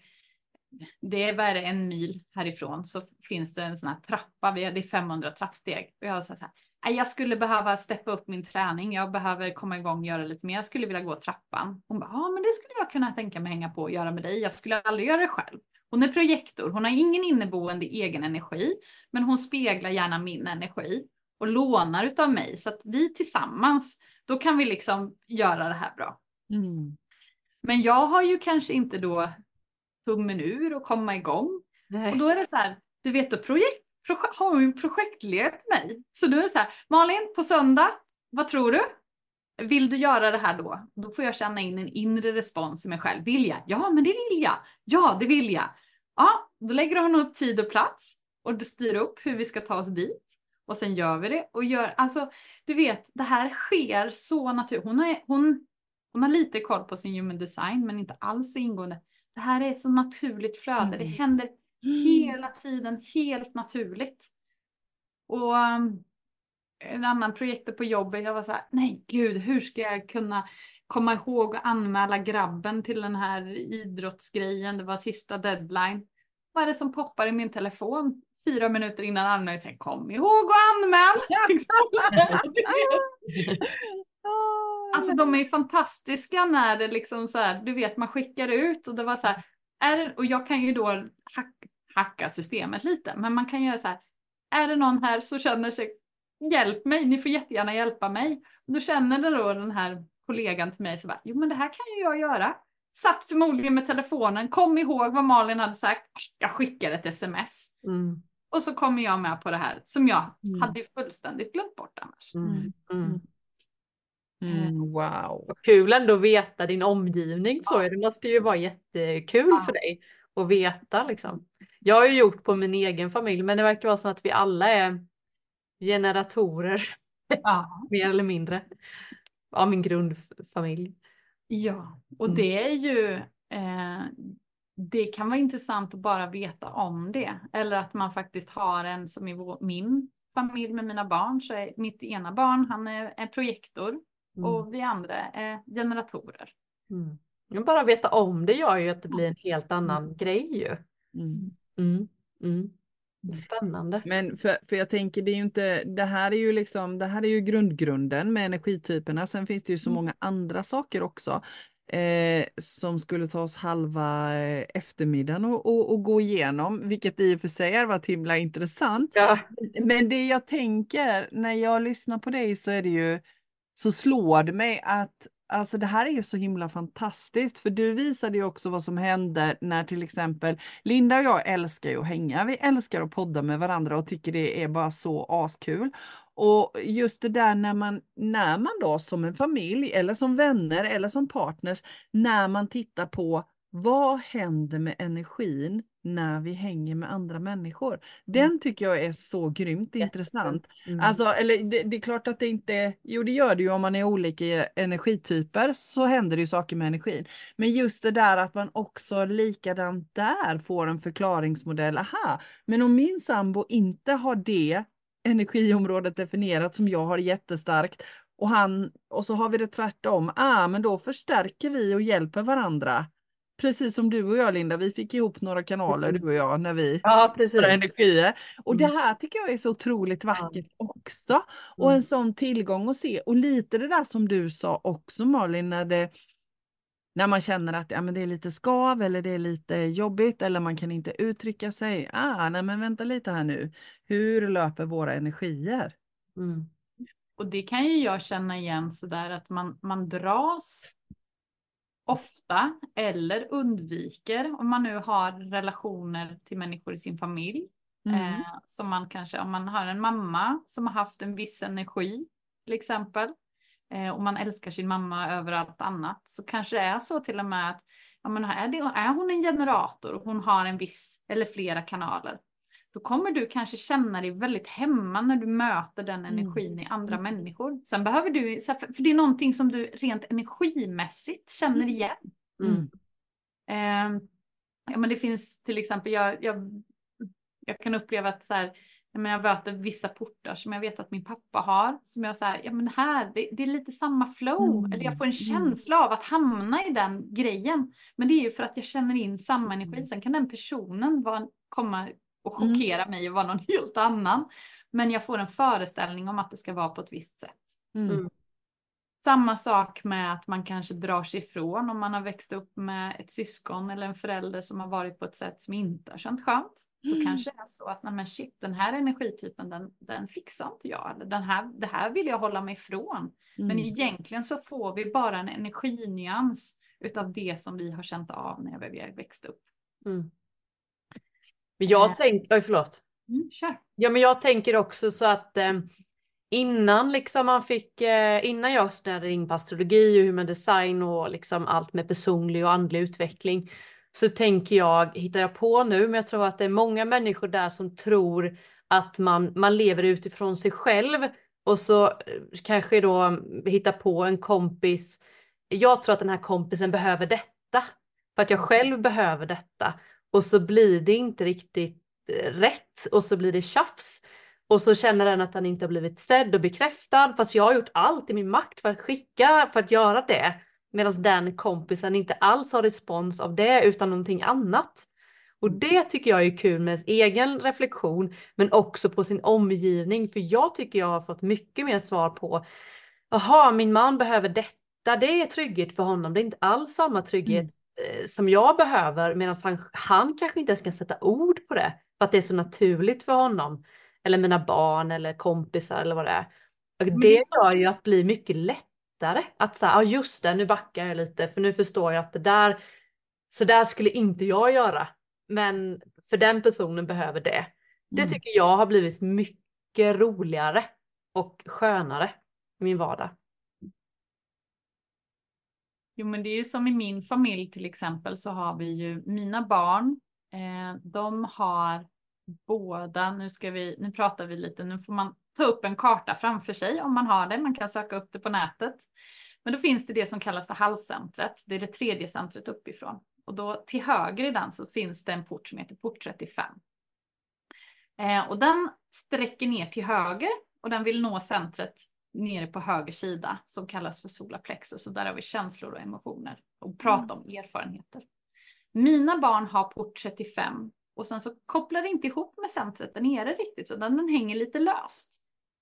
det är, vad är det, en mil härifrån så finns det en sån här trappa, vi, det är femhundra trappsteg och jag har sagt så här, jag skulle behöva steppa upp min träning. Jag behöver komma igång och göra lite mer. Jag skulle vilja gå trappan. Hon bara, ja men det skulle jag kunna tänka mig hänga på och göra med dig. Jag skulle aldrig göra det själv. Hon är projektor. Hon har ingen inneboende egen energi. Men hon speglar gärna min energi. Och lånar utav mig. Så att vi tillsammans, då kan vi liksom göra det här bra. Mm. Men jag har ju kanske inte då tummen ur och komma igång. Nej. Och då är det så här, du vet då projekt. Projek- har ju en projektledare till mig. Så då är det så här, Malin, på söndag, vad tror du? Vill du göra det här då? Då får jag känna in en inre respons i mig själv. Vill jag? Ja, men det vill jag. Ja, det vill jag. Ja, då lägger hon upp tid och plats. Och du styr upp hur vi ska ta oss dit. Och sen gör vi det. Och gör, alltså, du vet, det här sker så naturligt. Hon har, hon, hon har lite koll på sin human design, men inte alls ingående. Det här är ett så naturligt flöde. Mm. Det händer hela tiden, helt naturligt. Och um, en annan projekt på jobbet, jag var så här, nej gud, hur ska jag kunna komma ihåg att anmäla grabben till den här idrottsgrejen, det var sista deadline. Vad är det som poppar i min telefon fyra minuter innan anmälan? Jag kom ihåg att anmäla! Alltså de är ju fantastiska när det liksom så här, du vet man skickar ut och det var så här, är det, och jag kan ju då hack, hacka systemet lite, men man kan göra så här, är det någon här som känner sig, hjälp mig, ni får jättegärna hjälpa mig. Och då känner det då den här kollegan till mig så bara, jo men det här kan ju jag göra. Satt förmodligen med telefonen, kom ihåg vad Malin hade sagt, jag skickar ett sms. Mm. Och så kommer jag med på det här som jag Mm. hade ju fullständigt glömt bort annars. Mm. Mm. Mm. Wow. Och kul ändå att veta din omgivning. Så. Det måste ju vara jättekul Ja. för dig att veta. Liksom. Jag har ju gjort på min egen familj, men det verkar vara så att vi alla är generatorer. Ja. Mer eller mindre. Av min grundfamilj. Ja, och Mm. det är ju, eh, det kan vara intressant att bara veta om det. Eller att man faktiskt har en som i vår, min familj med mina barn så är mitt ena barn, han är en projektor Mm. och vi andra är generatorer. Mm. Men bara veta om det gör ju att det blir en helt annan Mm. grej ju. Mm. Mm. Mm. Spännande. Men för, för jag tänker det är ju inte, det här är ju liksom, det här är ju grundgrunden med energityperna. Sen finns det ju så Mm. många andra saker också eh, som skulle ta oss halva eh, eftermiddagen och, och, och gå igenom, vilket i och för sig har varit himla intressant. Ja. Men det jag tänker när jag lyssnar på dig så är det ju, så slår det mig att alltså det här är ju så himla fantastiskt, för du visade ju också vad som hände när till exempel Linda och jag älskar ju att hänga, vi älskar att podda med varandra och tycker det är bara så askul. Och just det där när man, när man då som en familj eller som vänner eller som partners, när man tittar på vad händer med energin när vi hänger med andra människor. Den tycker jag är så grymt intressant. Mm. Alltså, eller det, det är klart att det inte, jo det gör det ju om man är olika energityper så händer det ju saker med energin. Men just det där att man också likadant där får en förklaringsmodell, aha, men om min sambo inte har det energiområdet definierat som jag har jättestarkt och han, och så har vi det tvärtom, ah men då förstärker vi och hjälper varandra. Precis som du och jag Linda, vi fick ihop några kanaler Mm. du och jag när vi Ja, precis. våra energier. Och Mm. det här tycker jag är så otroligt vackert också. Och Mm. en sån tillgång att se. Och lite det där som du sa också Malin, när, det, när man känner att ja, men det är lite skav eller det är lite jobbigt eller man kan inte uttrycka sig. Ah, nej men vänta lite här nu. Hur löper våra energier? Mm. Och det kan ju jag känna igen så där att man, man dras ofta eller undviker om man nu har relationer till människor i sin familj. Mm. Eh, som man kanske, om man har en mamma som har haft en viss energi till exempel. Eh, och man älskar sin mamma över allt annat. Så kanske det är så till och med att ja, men är, det, är hon en generator och hon har en viss eller flera kanaler. Då kommer du kanske känna dig väldigt hemma när du möter den energin i andra Mm. människor. Sen behöver du, för det är någonting som du rent energimässigt känner igen. Mm. Eh, ja, men det finns till exempel, jag, jag, jag kan uppleva att så här, jag, menar, jag möter vissa portar som jag vet att min pappa har. Som jag säger, ja men här, det, det är lite samma flow. Mm. Eller jag får en känsla av att hamna i den grejen. Men det är ju för att jag känner in samma energi. Sen kan den personen vara, komma och chockera mig och vara någon helt annan. Men jag får en föreställning om att det ska vara på ett visst sätt. Mm. Samma sak med att man kanske drar sig ifrån om man har växt upp med ett syskon eller en förälder som har varit på ett sätt som inte har känt skönt. Då Mm. kanske det är så att nej men shit, den här energitypen den, den fixar inte jag. Eller den här, det här vill jag hålla mig ifrån. Men Mm. egentligen så får vi bara en energinyans utav det som vi har känt av när vi har växt upp. Mm. Men jag Eh. tänker, oj förlåt. Mm, kör. Ja men jag tänker också så att eh, innan liksom man fick, eh, innan jag studerade in på astrologi och human design och liksom allt med personlig och andlig utveckling, så tänker jag, hittar jag på nu, men jag tror att det är många människor där som tror att man, man lever utifrån sig själv och så eh, kanske då hittar på en kompis. Jag tror att den här kompisen behöver detta för att jag själv behöver detta och så blir det inte riktigt eh, rätt och så blir det tjafs. Och så känner den att han inte har blivit sedd och bekräftad. Fast jag har gjort allt i min makt för att skicka, för att göra det. Medan den kompisen inte alls har respons av det utan någonting annat. Och det tycker jag är kul med egen reflektion. Men också på sin omgivning. För jag tycker jag har fått mycket mer svar på. Jaha, min man behöver detta. Det är trygghet för honom. Det är inte alls samma trygghet mm. som jag behöver. Medan han, han kanske inte ens kan sätta ord på det. För att det är så naturligt för honom. Eller mina barn eller kompisar eller vad det är. Och det gör ju att bli mycket lättare. Att säga, ja just det, nu backar jag lite. För nu förstår jag att det där, så där skulle inte jag göra. Men för den personen behöver det. Det tycker jag har blivit mycket roligare och skönare i min vardag. Jo men det är ju som i min familj till exempel så har vi ju mina barn. Eh, de har båda, nu ska vi, nu pratar vi lite, nu får man ta upp en karta framför sig om man har det, man kan söka upp det på nätet. Men då finns det det som kallas för halscentret, det är det tredje centret uppifrån. Och då till höger i den så finns det en port som heter port trettiofem. Eh, och den sträcker ner till höger och den vill nå centret nere på höger sida som kallas för solarplexus. Och där har vi känslor och emotioner och prata om erfarenheter. Mina barn har port trettiofem och sen så kopplar det inte ihop med centret där nere riktigt, utan den hänger lite löst.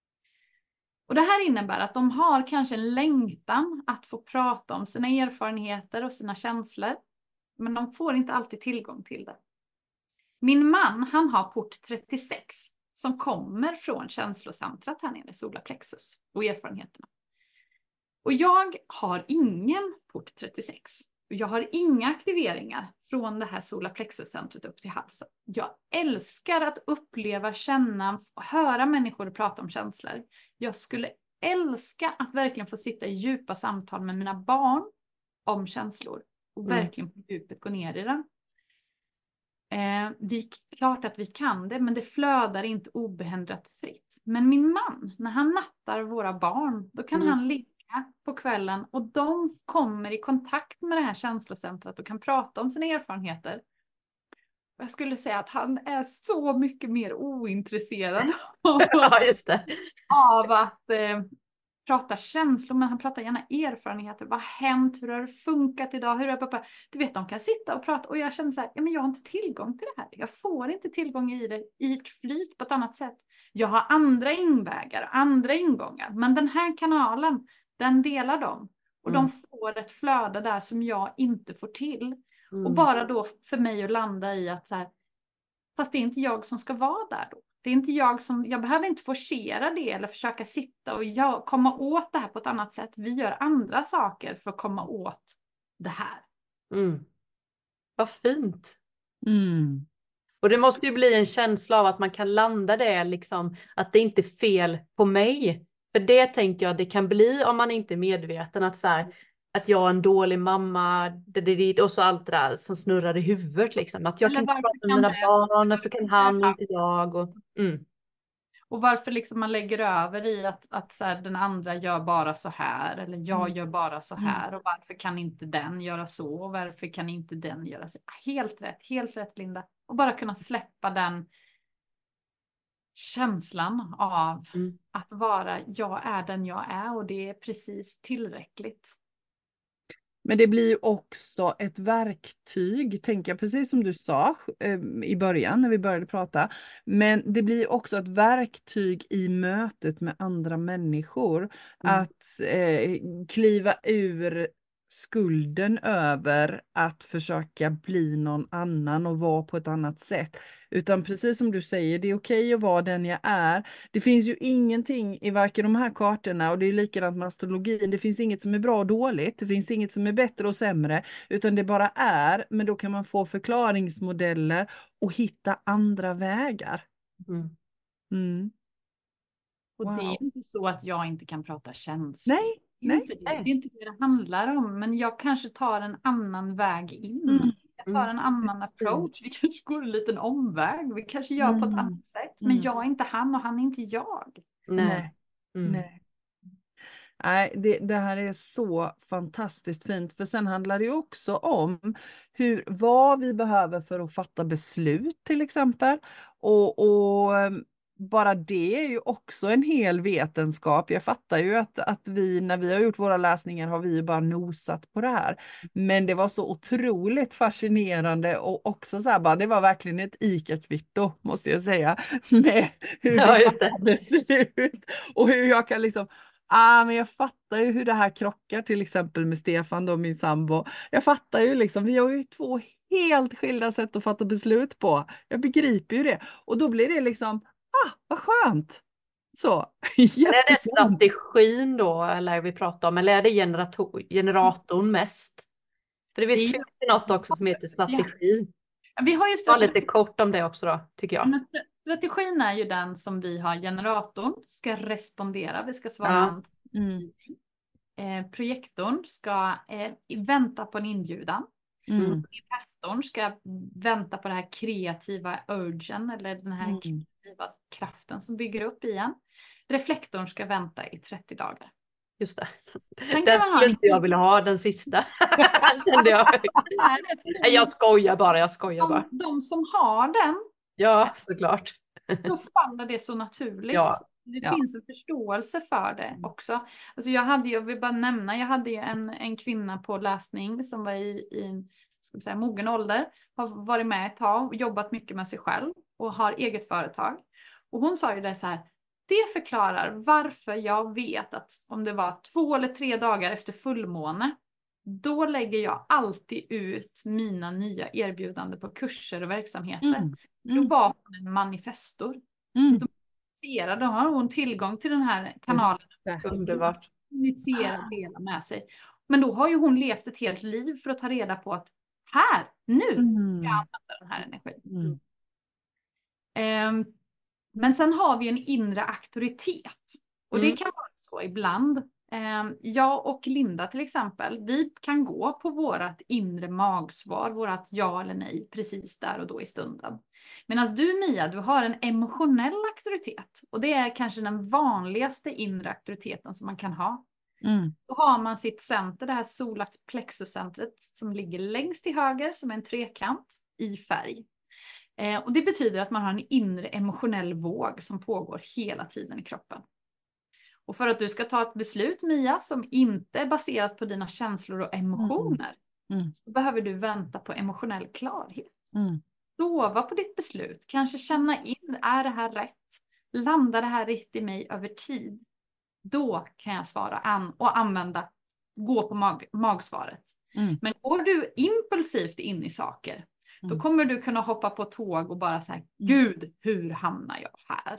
Och det här innebär att de har kanske en längtan att få prata om sina erfarenheter och sina känslor, men de får inte alltid tillgång till det. Min man, han har port trettiosex som kommer från känslocentrat här nere i solarplexus och erfarenheterna. Och jag har ingen port trettiosex. Jag har inga aktiveringar från det här solarplexuscentret upp till halsen. Jag älskar att uppleva, känna, höra människor prata om känslor. Jag skulle älska att verkligen få sitta i djupa samtal med mina barn om känslor. Och Mm. verkligen på djupet gå ner i det. Eh, vi, klart att vi kan det, men det flödar inte obehindrat fritt. Men min man, när han nattar våra barn, då kan Mm. han ligga på kvällen och de kommer i kontakt med det här känslocentret och kan prata om sina erfarenheter. Och jag skulle säga att han är så mycket mer ointresserad Ja, just det. av att eh, prata känslor, men han pratar gärna erfarenheter. Vad har hänt? Hur har det funkat idag? Hur har pappa? Du vet, de kan sitta och prata och jag känner så här, ja, men jag har inte tillgång till det här. Jag får inte tillgång i det i ett flyt på ett annat sätt. Jag har andra invägar, andra ingångar, men den här kanalen, den delar de. Och Mm. de får ett flöde där som jag inte får till. Mm. Och bara då för mig att landa i att så här, fast det är inte jag som ska vara där då. Det är inte jag som, jag behöver inte forcera det eller försöka sitta och jag, komma åt det här på ett annat sätt. Vi gör andra saker för att komma åt det här. Mm. Vad fint. Mm. Och det måste ju bli en känsla av att man kan landa det, liksom, att det inte är fel på mig. För det tänker jag det kan bli om man inte är medveten, att så här, att jag är en dålig mamma, det, det, det, och så allt det där som snurrar i huvudet. Liksom. Att jag Eller kan inte varför prata med kan mina det? barn, varför kan han och inte jag? Och, mm. Och varför liksom man lägger över i att, att så här, den andra gör bara så här. Eller jag Mm. gör bara så här. Och varför kan inte den göra så? Och varför kan inte den göra så? Helt rätt, helt rätt Linda. Och bara kunna släppa den känslan av Mm. att vara, jag är den jag är. Och det är precis tillräckligt. Men det blir också ett verktyg, tänker jag, precis som du sa eh, i början när vi började prata. Men det blir också ett verktyg i mötet med andra människor. Mm. Att eh, kliva ur skulden över att försöka bli någon annan och vara på ett annat sätt. Utan precis som du säger, det är okej att vara den jag är. Det finns ju ingenting i varken de här kartorna, och det är likadant med astrologin. Det finns inget som är bra och dåligt. Det finns inget som är bättre och sämre. Utan det bara är, men då kan man få förklaringsmodeller och hitta andra vägar. Mm. Mm. Och Wow. det är inte så att jag inte kan prata känslor. Nej, Det är, nej. inte det. det är inte det det handlar om. Men jag kanske tar en annan väg in. Mm. Jag tar en annan approach. Vi kanske går en liten omväg. Vi kanske gör på ett Mm. annat sätt. Men Mm. jag är inte han och han är inte jag. Nej. Nej. Mm. Nej. Nej, det, det här är så fantastiskt fint, för sen handlar det ju också om hur, vad vi behöver för att fatta beslut till exempel. Och, och em, bara det är ju också en hel vetenskap. Jag fattar ju att, att vi, när vi har gjort våra läsningar, har vi ju bara nosat på det här. Men det var så otroligt fascinerande och också så här, bara, det var verkligen ett ICA-kvitto måste jag säga. Med hur Ja, vi just det. fattar beslut och hur jag kan liksom Ah, men jag fattar ju hur det här krockar till exempel med Stefan då, min sambo. Jag fattar ju liksom, vi har ju två helt skilda sätt att fatta beslut på. Jag begriper ju det. Och då blir det liksom, ah, vad skönt. Så, Men är det jättefint. strategin då, eller vi pratar om, eller är det generator, generatorn mest? För det visst Det är- finns det något också som heter strategi. Vi har ju Ta strategi. lite kort om det också då, tycker jag. Men stra- strategin är ju den som vi har. Generatorn ska respondera. Vi ska svara. Ja. Mm, Eh, projektorn ska eh, vänta på en inbjudan. mm, Pastorn ska vänta på det här kreativa urgen eller den här mm. kreativa kraften som bygger upp igen. Reflektorn ska vänta i trettio dagar. Just det. kan Den man skulle ha inte jag vilja ha, den sista. Kände jag. Nej, jag skojar bara, jag skojar bara. De, de som har den, Ja, såklart. då faller det så naturligt. Ja. Det Ja. finns en förståelse för det också. Alltså jag hade, jag vill bara nämna, jag hade ju en, en kvinna på läsning som var i, i en, ska vi säga, mogen ålder. Har varit med ett tag och jobbat mycket med sig själv och har eget företag. Och hon sa ju det så här, det förklarar varför jag vet att om det var två eller tre dagar efter fullmåne, då lägger jag alltid ut mina nya erbjudanden på kurser och verksamheter. Mm. Då Mm. var hon en manifestor. Mm. Då har hon tillgång till den här kanalen. Underbart. Initiera, dela med sig. Men då har ju hon levt ett helt liv för att ta reda på att här, nu, Mm. ska jag använda den här energin. Mm. Ehm, men sen har vi en inre auktoritet. Och Mm. det kan vara så ibland. Ehm, jag och Linda till exempel, vi kan gå på vårat inre magsvar, vårat ja eller nej, precis där och då i stunden. Medan du Mia, du har en emotionell auktoritet. Och det är kanske den vanligaste inre auktoriteten som man kan ha. Mm. Då har man sitt center, det här solax plexuscentret som ligger längst till höger som är en trekant i färg. Eh, och det betyder att man har en inre emotionell våg som pågår hela tiden i kroppen. Och för att du ska ta ett beslut Mia som inte är baserat på dina känslor och emotioner, Mm. Mm. så behöver du vänta på emotionell klarhet. Mm. Sova på ditt beslut, kanske känna in, är det här rätt? Landar det här rätt i mig över tid? Då kan jag svara an och använda, gå på mag, magsvaret. Mm. Men går du impulsivt in i saker, Mm. då kommer du kunna hoppa på tåg och bara säga, Gud, hur hamnar jag här?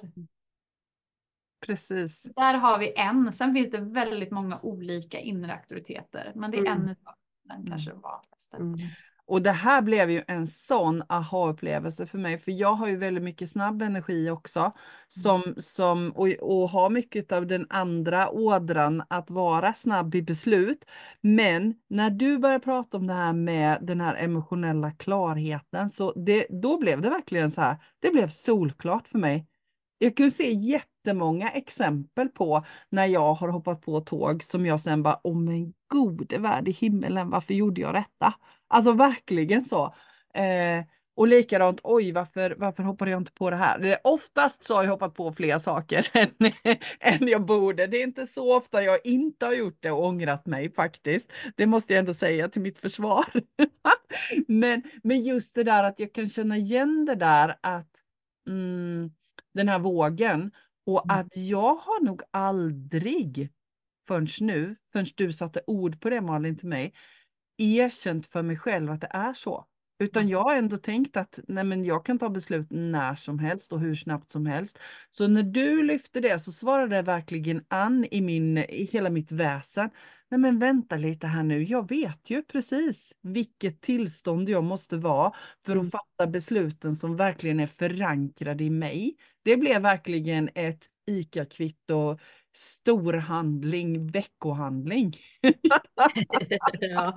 Precis. Där har vi en. Sen finns det väldigt många olika inre auktoriteter. Men det är Mm. en av den kanske vanligaste. Mm. Och det här blev ju en sån aha-upplevelse för mig, för jag har ju väldigt mycket snabb energi också, som, som, och, och har mycket av den andra ådran att vara snabb i beslut. Men när du börjar prata om det här med den här emotionella klarheten, så det, då blev det verkligen så här, det blev solklart för mig. Jag kunde se jättemånga exempel på när jag har hoppat på tåg som jag sen bara, åh men gode värld i himmelen, varför gjorde jag detta? Alltså verkligen så. Eh, och likadant, oj varför, varför hoppade jag inte på det här? Det är oftast så har jag hoppat på fler saker än, än jag borde. Det är inte så ofta jag inte har gjort det och ångrat mig faktiskt. Det måste jag ändå säga till mitt försvar. men, men just det där att jag kan känna igen det där att mm, den här vågen, och att jag har nog aldrig förrän nu, förrän du satte ord på det Malin till mig, erkänt för mig själv att det är så. Utan jag har ändå tänkt att nej men jag kan ta beslut när som helst och hur snabbt som helst. Så när du lyfte det så svarade det verkligen an i, min, i hela mitt väsen. Nej men vänta lite här nu, jag vet ju precis vilket tillstånd jag måste vara för att fatta besluten som verkligen är förankrade i mig. Det blev verkligen ett ICA-kvitto, storhandling, veckohandling. Ja.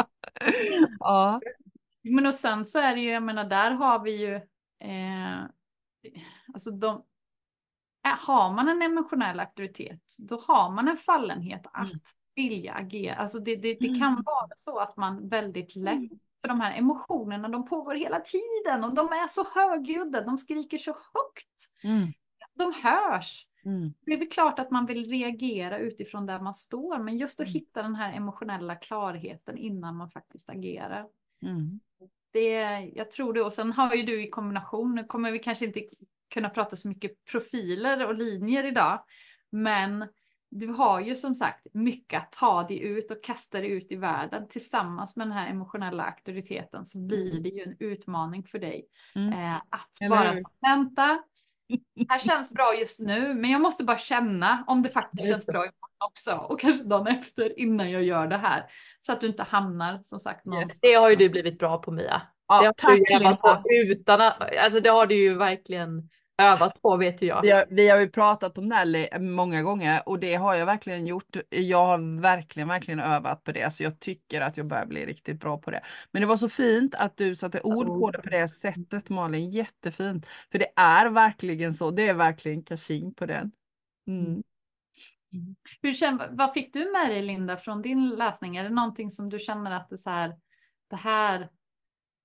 Ja. Men och sen så är det ju, jag menar där har vi ju, eh, alltså de, har man en emotionell auktoritet, då har man en fallenhet att Mm. vilja agera. Alltså det, det, det Mm. kan vara så att man väldigt lätt, för de här emotionerna de pågår hela tiden och de är så högljudda, de skriker så högt. Mm. De hörs. Mm. Det är väl klart att man vill reagera utifrån där man står, men just att Mm. hitta den här emotionella klarheten innan man faktiskt agerar. Mm. Det, jag tror det. Och sen har ju du i kombination, nu kommer vi kanske inte kunna prata så mycket profiler och linjer idag, men du har ju som sagt mycket att ta dig ut och kasta dig ut i världen tillsammans med den här emotionella auktoriteten, så blir det ju en utmaning för dig Mm. eh, att Eller bara hur? så, vänta, här känns bra just nu, men jag måste bara känna om det faktiskt känns bra imorgon också och kanske dagen efter innan jag gör det här, så att du inte hamnar som sagt någonstans. Det har ju du blivit bra på Mia. Ja, det har tack, du övat på Linda. utan att, alltså det har du ju verkligen övat på, vet ju jag. Vi har, vi har ju pratat om det här många gånger och det har jag verkligen gjort. Jag har verkligen, verkligen övat på det. Så jag tycker att jag börjar bli riktigt bra på det. Men det var så fint att du satte ord på det på det sättet, Malin. Jättefint. För det är verkligen så. Det är verkligen kaching på den. Mm. Hur känner, vad fick du med dig Linda från din läsning? Är det någonting som du känner att det, så här, det här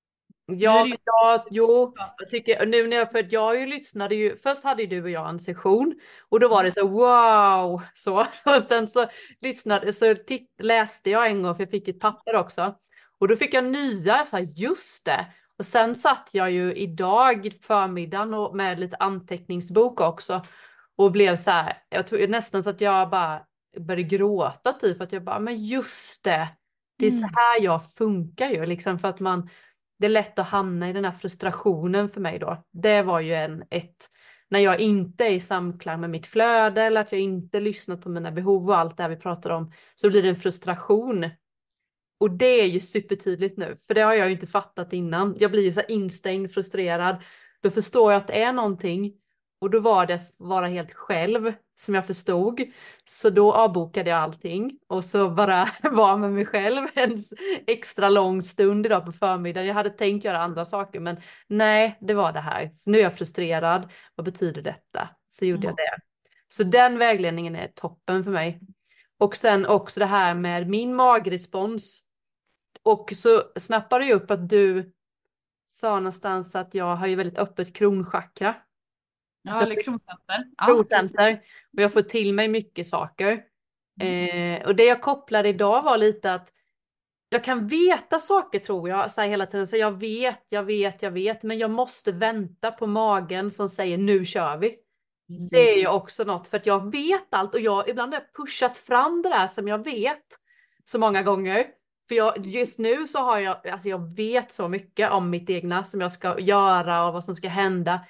Ja, ju- men jag, jo, jag tycker nu när jag, för att jag ju lyssnade ju, först hade ju du och jag en session och då var det så wow, så, och sen så lyssnade, så titt, läste jag en gång för jag fick ett papper också och då fick jag nya, jag sa just det, och sen satt jag ju idag förmiddagen och med lite anteckningsbok också och blev så här, jag tror nästan så att jag bara började gråta typ, för att jag bara, men just det, det är så Mm. här jag funkar ju liksom, för att man det är lätt att hamna i den här frustrationen för mig då. Det var ju en, ett, när jag inte är i samklang med mitt flöde eller att jag inte lyssnat på mina behov och allt det här vi pratar om, så blir det en frustration. Och det är ju supertydligt nu, för det har jag ju inte fattat innan. Jag blir ju så här instängd, frustrerad. Då förstår jag att det är någonting. Och då var det att vara helt själv som jag förstod. Så då avbokade jag allting. Och så bara var med mig själv en extra lång stund idag på förmiddagen. Jag hade tänkt göra andra saker, men nej, det var det här. Nu är jag frustrerad. Vad betyder detta? Så gjorde jag det. Så den vägledningen är toppen för mig. Och sen också det här med min magrespons. Och så snappade jag upp att du sa någonstans att jag har ju väldigt öppet kronchakra. Ja, eller kroncenter. Ja, Krocenter. Och jag får till mig mycket saker. Eh, och det jag kopplade idag var lite att jag kan veta saker tror jag. Så här hela tiden. Så jag vet, jag vet, jag vet. Men jag måste vänta på magen som säger nu kör vi. precis. Det är ju också något. För att jag vet allt. Och jag ibland har jag pushat fram det där som jag vet. Så många gånger. För jag, just nu så har jag, alltså jag vet så mycket om mitt egna som jag ska göra och vad som ska hända.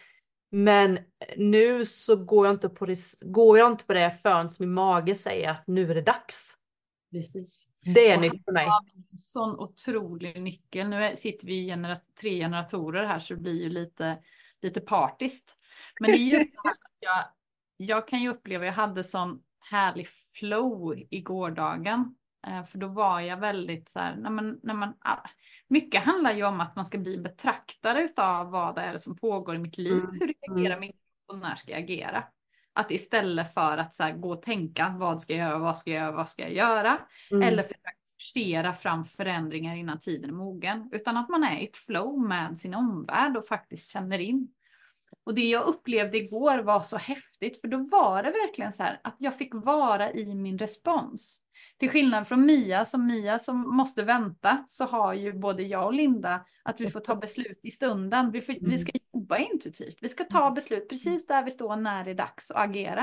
Men nu så går jag inte på det, går jag inte på det förrän min mage säger att nu är det dags. Precis. Det är Och nytt för mig. har en sån otrolig nyckel. Nu är, sitter vi i genera- tre generatorer här så det blir ju lite, lite partiskt. Men det är just det här att jag, jag kan ju uppleva, jag hade sån härlig flow i gårdagen. Eh, för då var jag väldigt så här, när man, när man, mycket handlar ju om att man ska bli betraktare utav vad det är som pågår i mitt liv. Mm. Hur reagerar mm. min kropp och när ska jag agera? Att istället för att så här, gå och tänka, vad ska jag göra, vad ska jag göra, vad ska jag göra? Mm. Eller för att forcera fram förändringar innan tiden är mogen. Utan att man är i ett flow med sin omvärld och faktiskt känner in. Och det jag upplevde igår var så häftigt. För då var det verkligen så här att jag fick vara i min respons. Till skillnad från Mia, som Mia som måste vänta, så har ju både jag och Linda att vi får ta beslut i stunden. Vi, får, vi ska jobba intuitivt. Vi ska ta beslut precis där vi står när det är dags att agera.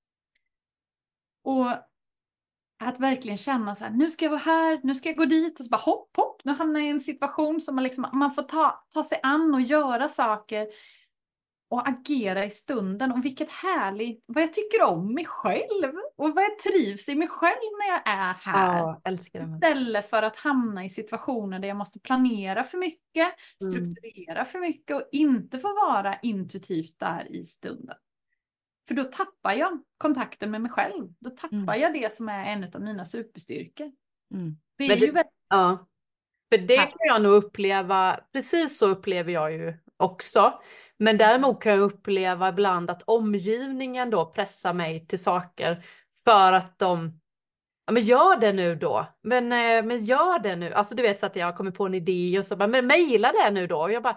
Och att verkligen känna så här, nu ska jag vara här, nu ska jag gå dit och så bara hopp, hopp. Nu hamnar jag i en situation som man, liksom, man får ta, ta sig an och göra saker. Och agera i stunden. Och vilket härligt, vad jag tycker om mig själv. Och vad jag trivs i mig själv när jag är här. Ja, älskar det. Istället för att hamna i situationer där jag måste planera för mycket. Mm. Strukturera för mycket. Och inte få vara intuitivt där i stunden. För då tappar jag kontakten med mig själv. Då tappar Mm. jag det som är en av mina superstyrkor. Mm. Det är Men det- ju väldigt... Ja. För det Här. kan jag nog uppleva, precis så upplever jag ju också. Men däremot kan jag uppleva ibland att omgivningen då pressar mig till saker för att de, ja men gör det nu då, men, eh, men gör det nu. Alltså du vet så att jag kommer på en idé och så bara, men mejla det nu då. Och jag bara,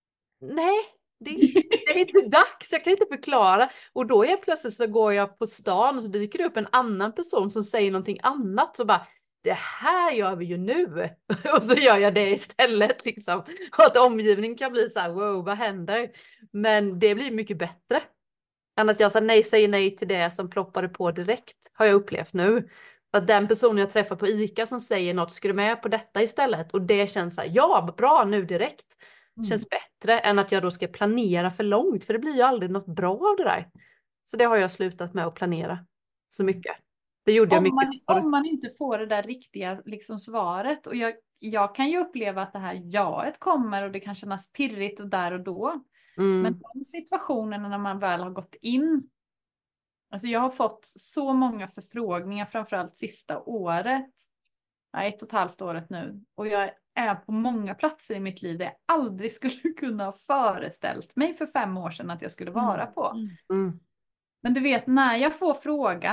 nej, det är, inte, det är inte dags, jag kan inte förklara. Och då är plötsligt så går jag på stan och så dyker det upp en annan person som säger någonting annat. Så bara, det här gör vi ju nu. Och så gör jag det istället liksom. Och att omgivningen kan bli så här, wow, vad händer? Men det blir mycket bättre. Än att jag så här, nej, säger nej till det som ploppade på direkt. Har jag upplevt nu. Att den personen jag träffar på ICA som säger något, ska du med på detta istället? Och det känns så här, ja, bra nu direkt. Mm. Känns bättre än att jag då ska planera för långt. För det blir ju aldrig något bra av det där. Så det har jag slutat med att planera så mycket. Det gjorde jag Om mycket. man, om man inte får det där riktiga liksom, svaret. Och jag, jag kan ju uppleva att det här jaet kommer och det kan kännas pirrigt och där och då. Mm. Men de situationerna när man väl har gått in. Alltså jag har fått så många förfrågningar, framförallt sista året. Nej, ett och ett halvt året nu. Och jag är på många platser i mitt liv där jag aldrig skulle kunna ha föreställt mig för fem år sedan att jag skulle vara på. Mm. Mm. Men du vet, när jag får frågan,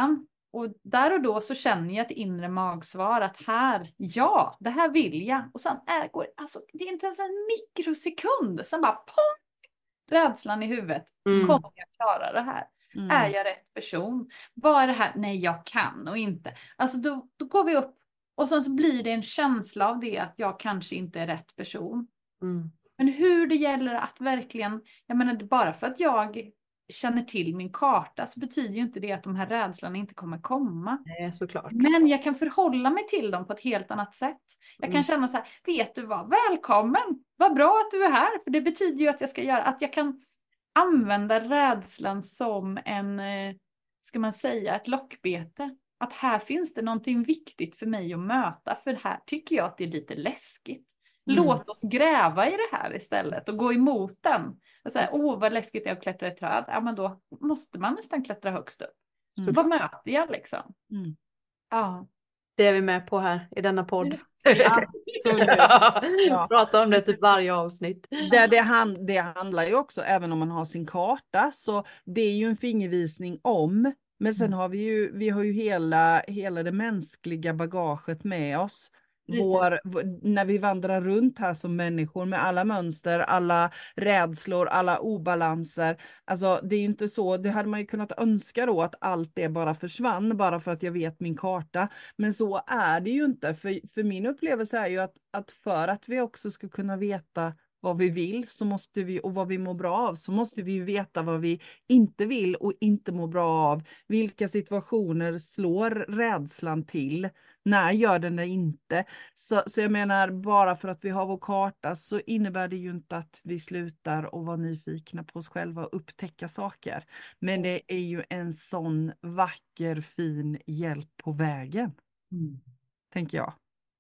Och där och då så känner jag ett inre magsvar att här, ja, det här vill jag. Och sen är, går, alltså, det är inte ens en mikrosekund. Sen bara pong, rädslan i huvudet. Mm. Kommer jag klara det här? Mm. Är jag rätt person? Vad är det här? Nej, jag kan och inte. Alltså då, då går vi upp och sen så blir det en känsla av det att jag kanske inte är rätt person. Mm. Men hur det gäller att verkligen, jag menar bara för att jag känner till min karta så betyder ju inte det att de här rädslorna inte kommer komma. Nej, såklart. Men jag kan förhålla mig till dem på ett helt annat sätt. Jag kan Mm. känna så här, vet du vad, välkommen, vad bra att du är här. För det betyder ju att jag ska göra, att jag kan använda rädslan som en, eh, ska man säga, ett lockbete. Att här finns det någonting viktigt för mig att möta, för här tycker jag att det är lite läskigt. Mm. Låt oss gräva i det här istället och gå emot den. Och säga, åh vad läskigt det är att klättra i träd. Ja men då måste man nästan klättra högst upp. Så Mm. vad möter jag liksom? Mm. Ja. Det är vi med på här i denna podd. Absolut. Ja. Pratar om det typ varje avsnitt. Det, det, hand, det handlar ju också, även om man har sin karta, så det är ju en fingervisning om. Men sen har vi ju, vi har ju hela, hela det mänskliga bagaget med oss. Vår, när vi vandrar runt här som människor med alla mönster, alla rädslor, alla obalanser. Alltså det är ju inte så, det hade man ju kunnat önska då att allt det bara försvann bara för att jag vet min karta. Men så är det ju inte, för, för min upplevelse är ju att, att för att vi också ska kunna veta vad vi vill så måste vi, och vad vi mår bra av, så måste vi ju veta vad vi inte vill och inte mår bra av. Vilka situationer slår rädslan till? När gör den det inte? Så, så jag menar, bara för att vi har vår karta så innebär det ju inte att vi slutar att vara nyfikna på oss själva och upptäcka saker. Men det är ju en sån vacker, fin hjälp på vägen. Mm. Tänker jag.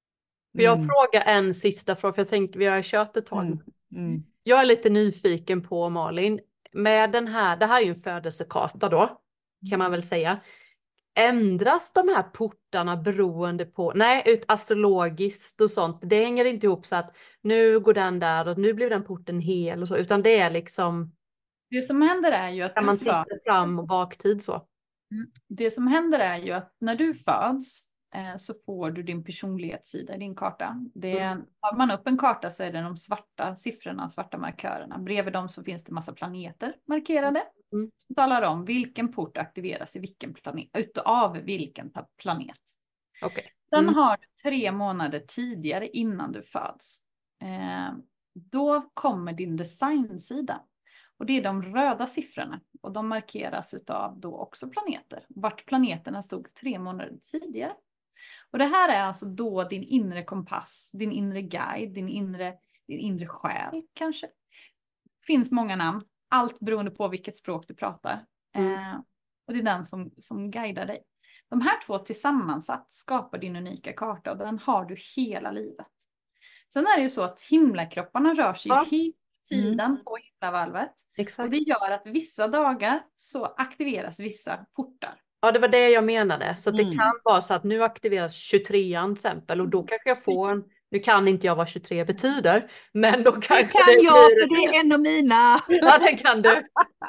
För jag frågar en sista fråga, för jag tänker vi har kört ett tag. Mm. Mm. Jag är lite nyfiken på, Malin, med den här, det här är ju en födelsekarta då, kan man väl säga. Ändras de här portarna beroende på, nej, ut astrologiskt och sånt, det hänger inte ihop så att nu går den där och nu blir den porten hel och så, utan det är liksom, Det som händer är ju att kan du man titta föds. fram och baktid så. Mm. Det som händer är ju att när du föds eh, så får du din personlighetssida i din karta. Det, Mm. Har man upp en karta så är det de svarta siffrorna, svarta markörerna. Bredvid dem så finns det massa planeter markerade. Mm. Som talar om vilken port aktiveras i vilken planet, utav vilken planet. Okay. Sen Mm. har du tre månader tidigare innan du föds. Eh, då kommer din designsida. Och det är de röda siffrorna. Och de markeras utav då också planeter. Vart planeterna stod tre månader tidigare. Och det här är alltså då din inre kompass, din inre guide, din inre, din inre själ kanske. Finns många namn. Allt beroende på vilket språk du pratar. Mm. Eh, och det är den som, som guidar dig. De här två tillsammansatt skapar din unika karta. Och den har du hela livet. Sen är det ju så att himlakropparna rör sig Ja. hela tiden Mm. på himlavalvet. Exakt. Och det gör att vissa dagar så aktiveras vissa portar. Ja, det var det jag menade. Så att det Mm. kan vara så att nu aktiveras tjugotrean till exempel och då kanske jag får en, nu kan inte jag vad tjugotre betyder, men då kanske Det kan det jag, blir... för det är en av mina. Ja, det kan du.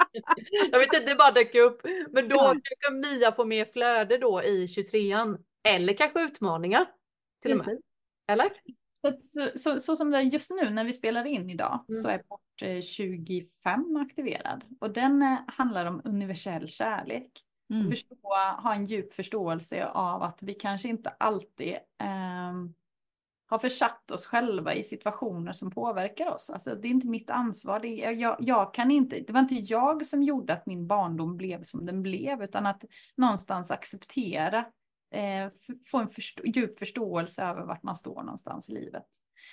Jag vet inte, det bara dök upp. Men då Ja. kanske Mia får mer flöde då i tjugotrean. Eller kanske utmaningar. Till och med. Precis. Eller? Så, så, så, så som det är just nu när vi spelar in idag Mm. så är port eh, tjugofem aktiverad. Och den eh, handlar om universell kärlek. Mm. Och förstå, ha en djup förståelse av att vi kanske inte alltid eh, har försatt oss själva i situationer som påverkar oss. Alltså, det är inte mitt ansvar. Det, är, jag, jag kan inte, det var inte jag som gjorde att min barndom blev som den blev. Utan att någonstans acceptera, eh, få en förstå, djup förståelse över vart man står någonstans i livet.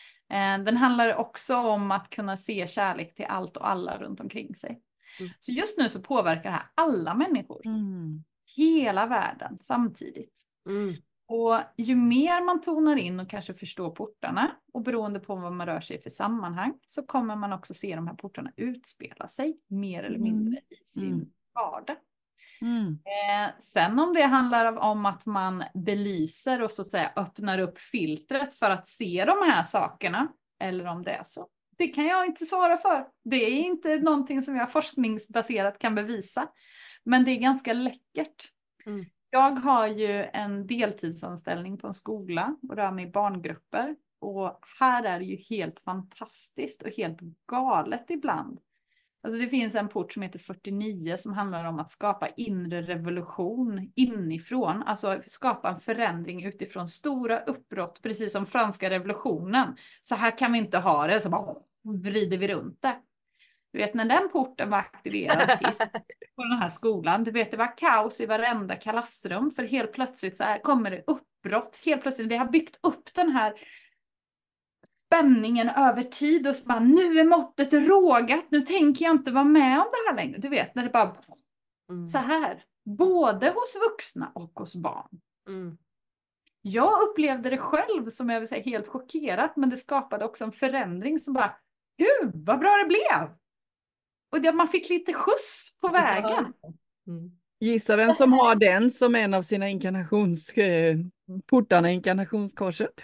Eh, den handlar också om att kunna se kärlek till allt och alla runt omkring sig. Mm. Så just nu så påverkar det här alla människor. Mm. Hela världen samtidigt. Mm. Och ju mer man tonar in och kanske förstår portarna och beroende på vad man rör sig i för sammanhang så kommer man också se de här portarna utspela sig mer eller mindre i sin Mm. vardag. Mm. Eh, sen om det handlar om att man belyser och så att säga öppnar upp filtret för att se de här sakerna eller om det är så. Det kan jag inte svara för. Det är inte någonting som jag forskningsbaserat kan bevisa. Men det är ganska läckert. Mm. Jag har ju en deltidsanställning på en skola och rör mig i barngrupper. Och här är det ju helt fantastiskt och helt galet ibland. Alltså det finns en port som heter fyrtionio som handlar om att skapa inre revolution inifrån. Alltså skapa en förändring utifrån stora uppbrott, precis som franska revolutionen. Så här kan vi inte ha det, så bara vrider vi runt det. Du vet när den porten var aktiverad sist på den här skolan, du vet det var kaos i varenda klassrum. För helt plötsligt så här kommer det uppbrott. Helt plötsligt, vi har byggt upp den här spänningen över tid och så bara, nu är måttet rågat, nu tänker jag inte vara med om det här längre. Du vet, när det bara mm. så här, både hos vuxna och hos barn. Mm. Jag upplevde det själv som jag vill säga helt chockerat, men det skapade också en förändring som bara, gud vad bra det blev. Och det, man fick lite skjuts på vägen. Mm. Gissa vem som har den som en av sina inkarnations eh, portarna i inkarnationskorset.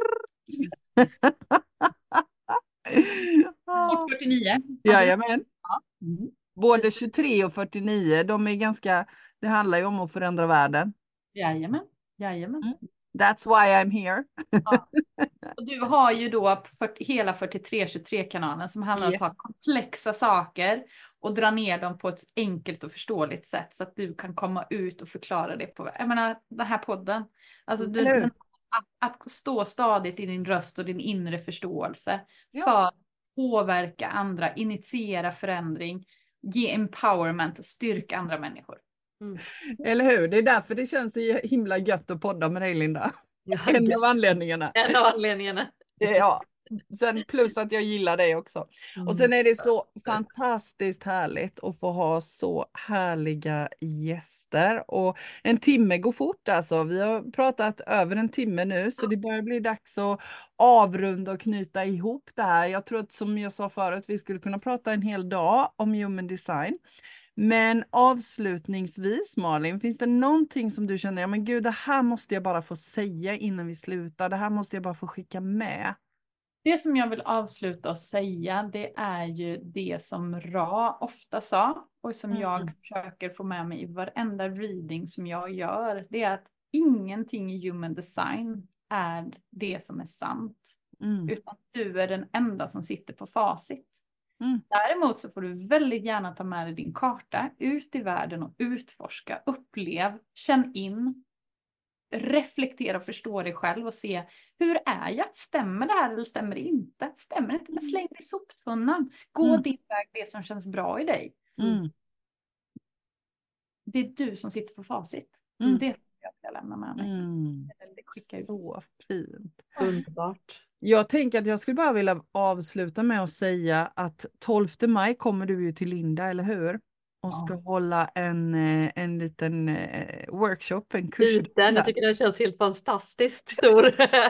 Port fyrtionio. Jajamän. Mm. Både tjugotre och fyrtionio, de är ganska, det handlar ju om att förändra världen. Jajamän. Jajamän. Mm. That's why I'm here. Ja. Och du har ju då för, hela fyrtiotre tjugotre-kanalen som handlar om yes. att ta komplexa saker och dra ner dem på ett enkelt och förståeligt sätt så att du kan komma ut och förklara det på, jag menar den här podden. Alltså du, den, att, att stå stadigt i din röst och din inre förståelse ja. för att påverka andra, initiera förändring, ge empowerment och styrka andra människor. Mm. Eller hur? Det är därför det känns så himla gött att podda med dig, Linda. Ja, en av anledningarna. En av anledningarna. Ja. Sen plus att jag gillar dig också. Mm. Och sen är det så fantastiskt härligt att få ha så härliga gäster. Och en timme går fort alltså. Vi har pratat över en timme nu så det börjar bli dags att avrunda och knyta ihop det här. Jag tror att som jag sa förut vi skulle kunna prata en hel dag om human design. Men avslutningsvis Malin, finns det någonting som du känner, ja men gud det här måste jag bara få säga innan vi slutar. Det här måste jag bara få skicka med. Det som jag vill avsluta och säga, det är ju det som Ra ofta sa och som mm. jag försöker få med mig i varenda reading som jag gör. Det är att ingenting i human design är det som är sant. Mm. Utan du är den enda som sitter på facit. Mm. Däremot så får du väldigt gärna ta med dig din karta ut i världen och utforska, upplev, känn in. Reflektera och förstå dig själv och se hur är jag? Stämmer det här eller stämmer det inte? Stämmer det inte? Men släng dig i soptunnan. Gå mm. din väg, det som känns bra i dig. Mm. Det är du som sitter på facit. Mm. Det ska jag lämna med mig. Mm. Det så fint. Underbart. Jag tänker att jag skulle bara vilja avsluta med att säga att tolfte maj kommer du ju till Linda, eller hur? Och ska ja. hålla en, en liten workshop, en kurs. Liten, jag tycker den känns helt fantastiskt stor.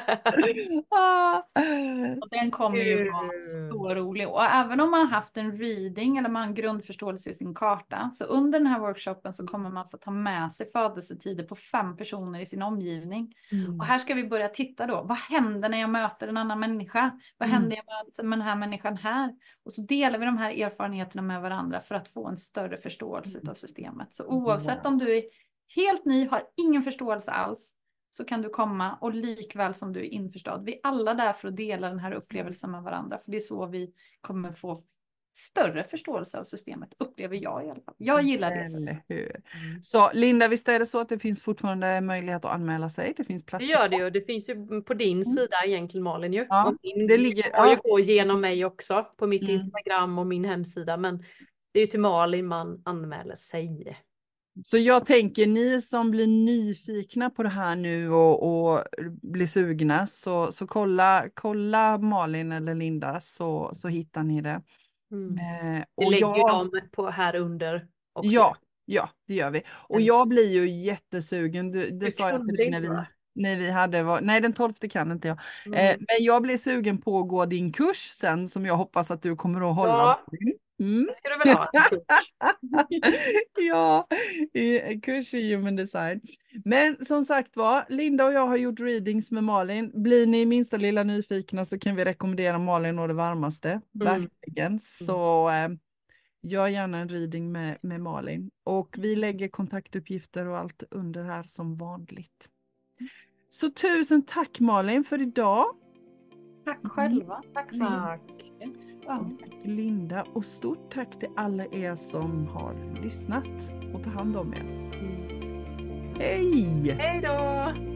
Och den kommer ju vara så rolig. Och även om man har haft en reading eller man har en grundförståelse i sin karta. Så under den här workshopen så kommer man få ta med sig födelsetider på fem personer i sin omgivning. Mm. Och här ska vi börja titta då. Vad händer när jag möter en annan människa? Vad mm. händer när jag möter med den här människan här? Och så delar vi de här erfarenheterna med varandra för att få en större förståelse av systemet. Så oavsett om du är helt ny, har ingen förståelse alls, så kan du komma och likväl som du är införstådd. Vi är alla där för att dela den här upplevelsen med varandra. För det är så vi kommer få större förståelse av systemet, upplever jag i alla fall. Jag gillar det. Eller hur? Mm. Så Linda, visst är det så att det finns fortfarande möjlighet att anmäla sig? Det finns platser. Det gör det ju. Det finns ju på din mm. sida egentligen, Malin ju. Ja, min, det ligger, ja. Jag går genom mig också på mitt mm. Instagram och min hemsida. Men det är ju till Malin man anmäler sig. Så jag tänker, ni som blir nyfikna på det här nu och, och blir sugna, så, så kolla, kolla Malin eller Linda så, så hittar ni det. Mm. Eh, och vi lägger jag, dem på här under också. Ja, ja, det gör vi. Och jag blir ju jättesugen. Du, det sa jag till dig när vi, när vi hade, var, nej den tolfte kan inte jag. Mm. Eh, men jag blir sugen på att gå din kurs sen som jag hoppas att du kommer att hålla. Ja. Mm. Det ska du väl ha en kurs. Ja, en kurs i human design. Men som sagt var, Linda och jag har gjort readings med Malin. Blir ni minsta lilla nyfikna så kan vi rekommendera Malin och det varmaste. Mm. Verkligen. Så eh, gör gärna en reading med, med Malin. Och vi lägger kontaktuppgifter och allt under här som vanligt. Så tusen tack Malin för idag. Tack själva. Tack så Tack. mycket. Ja. Och tack till Linda. Och stort tack till alla er som har lyssnat. Och ta hand om er. Mm. Hej! Hej då!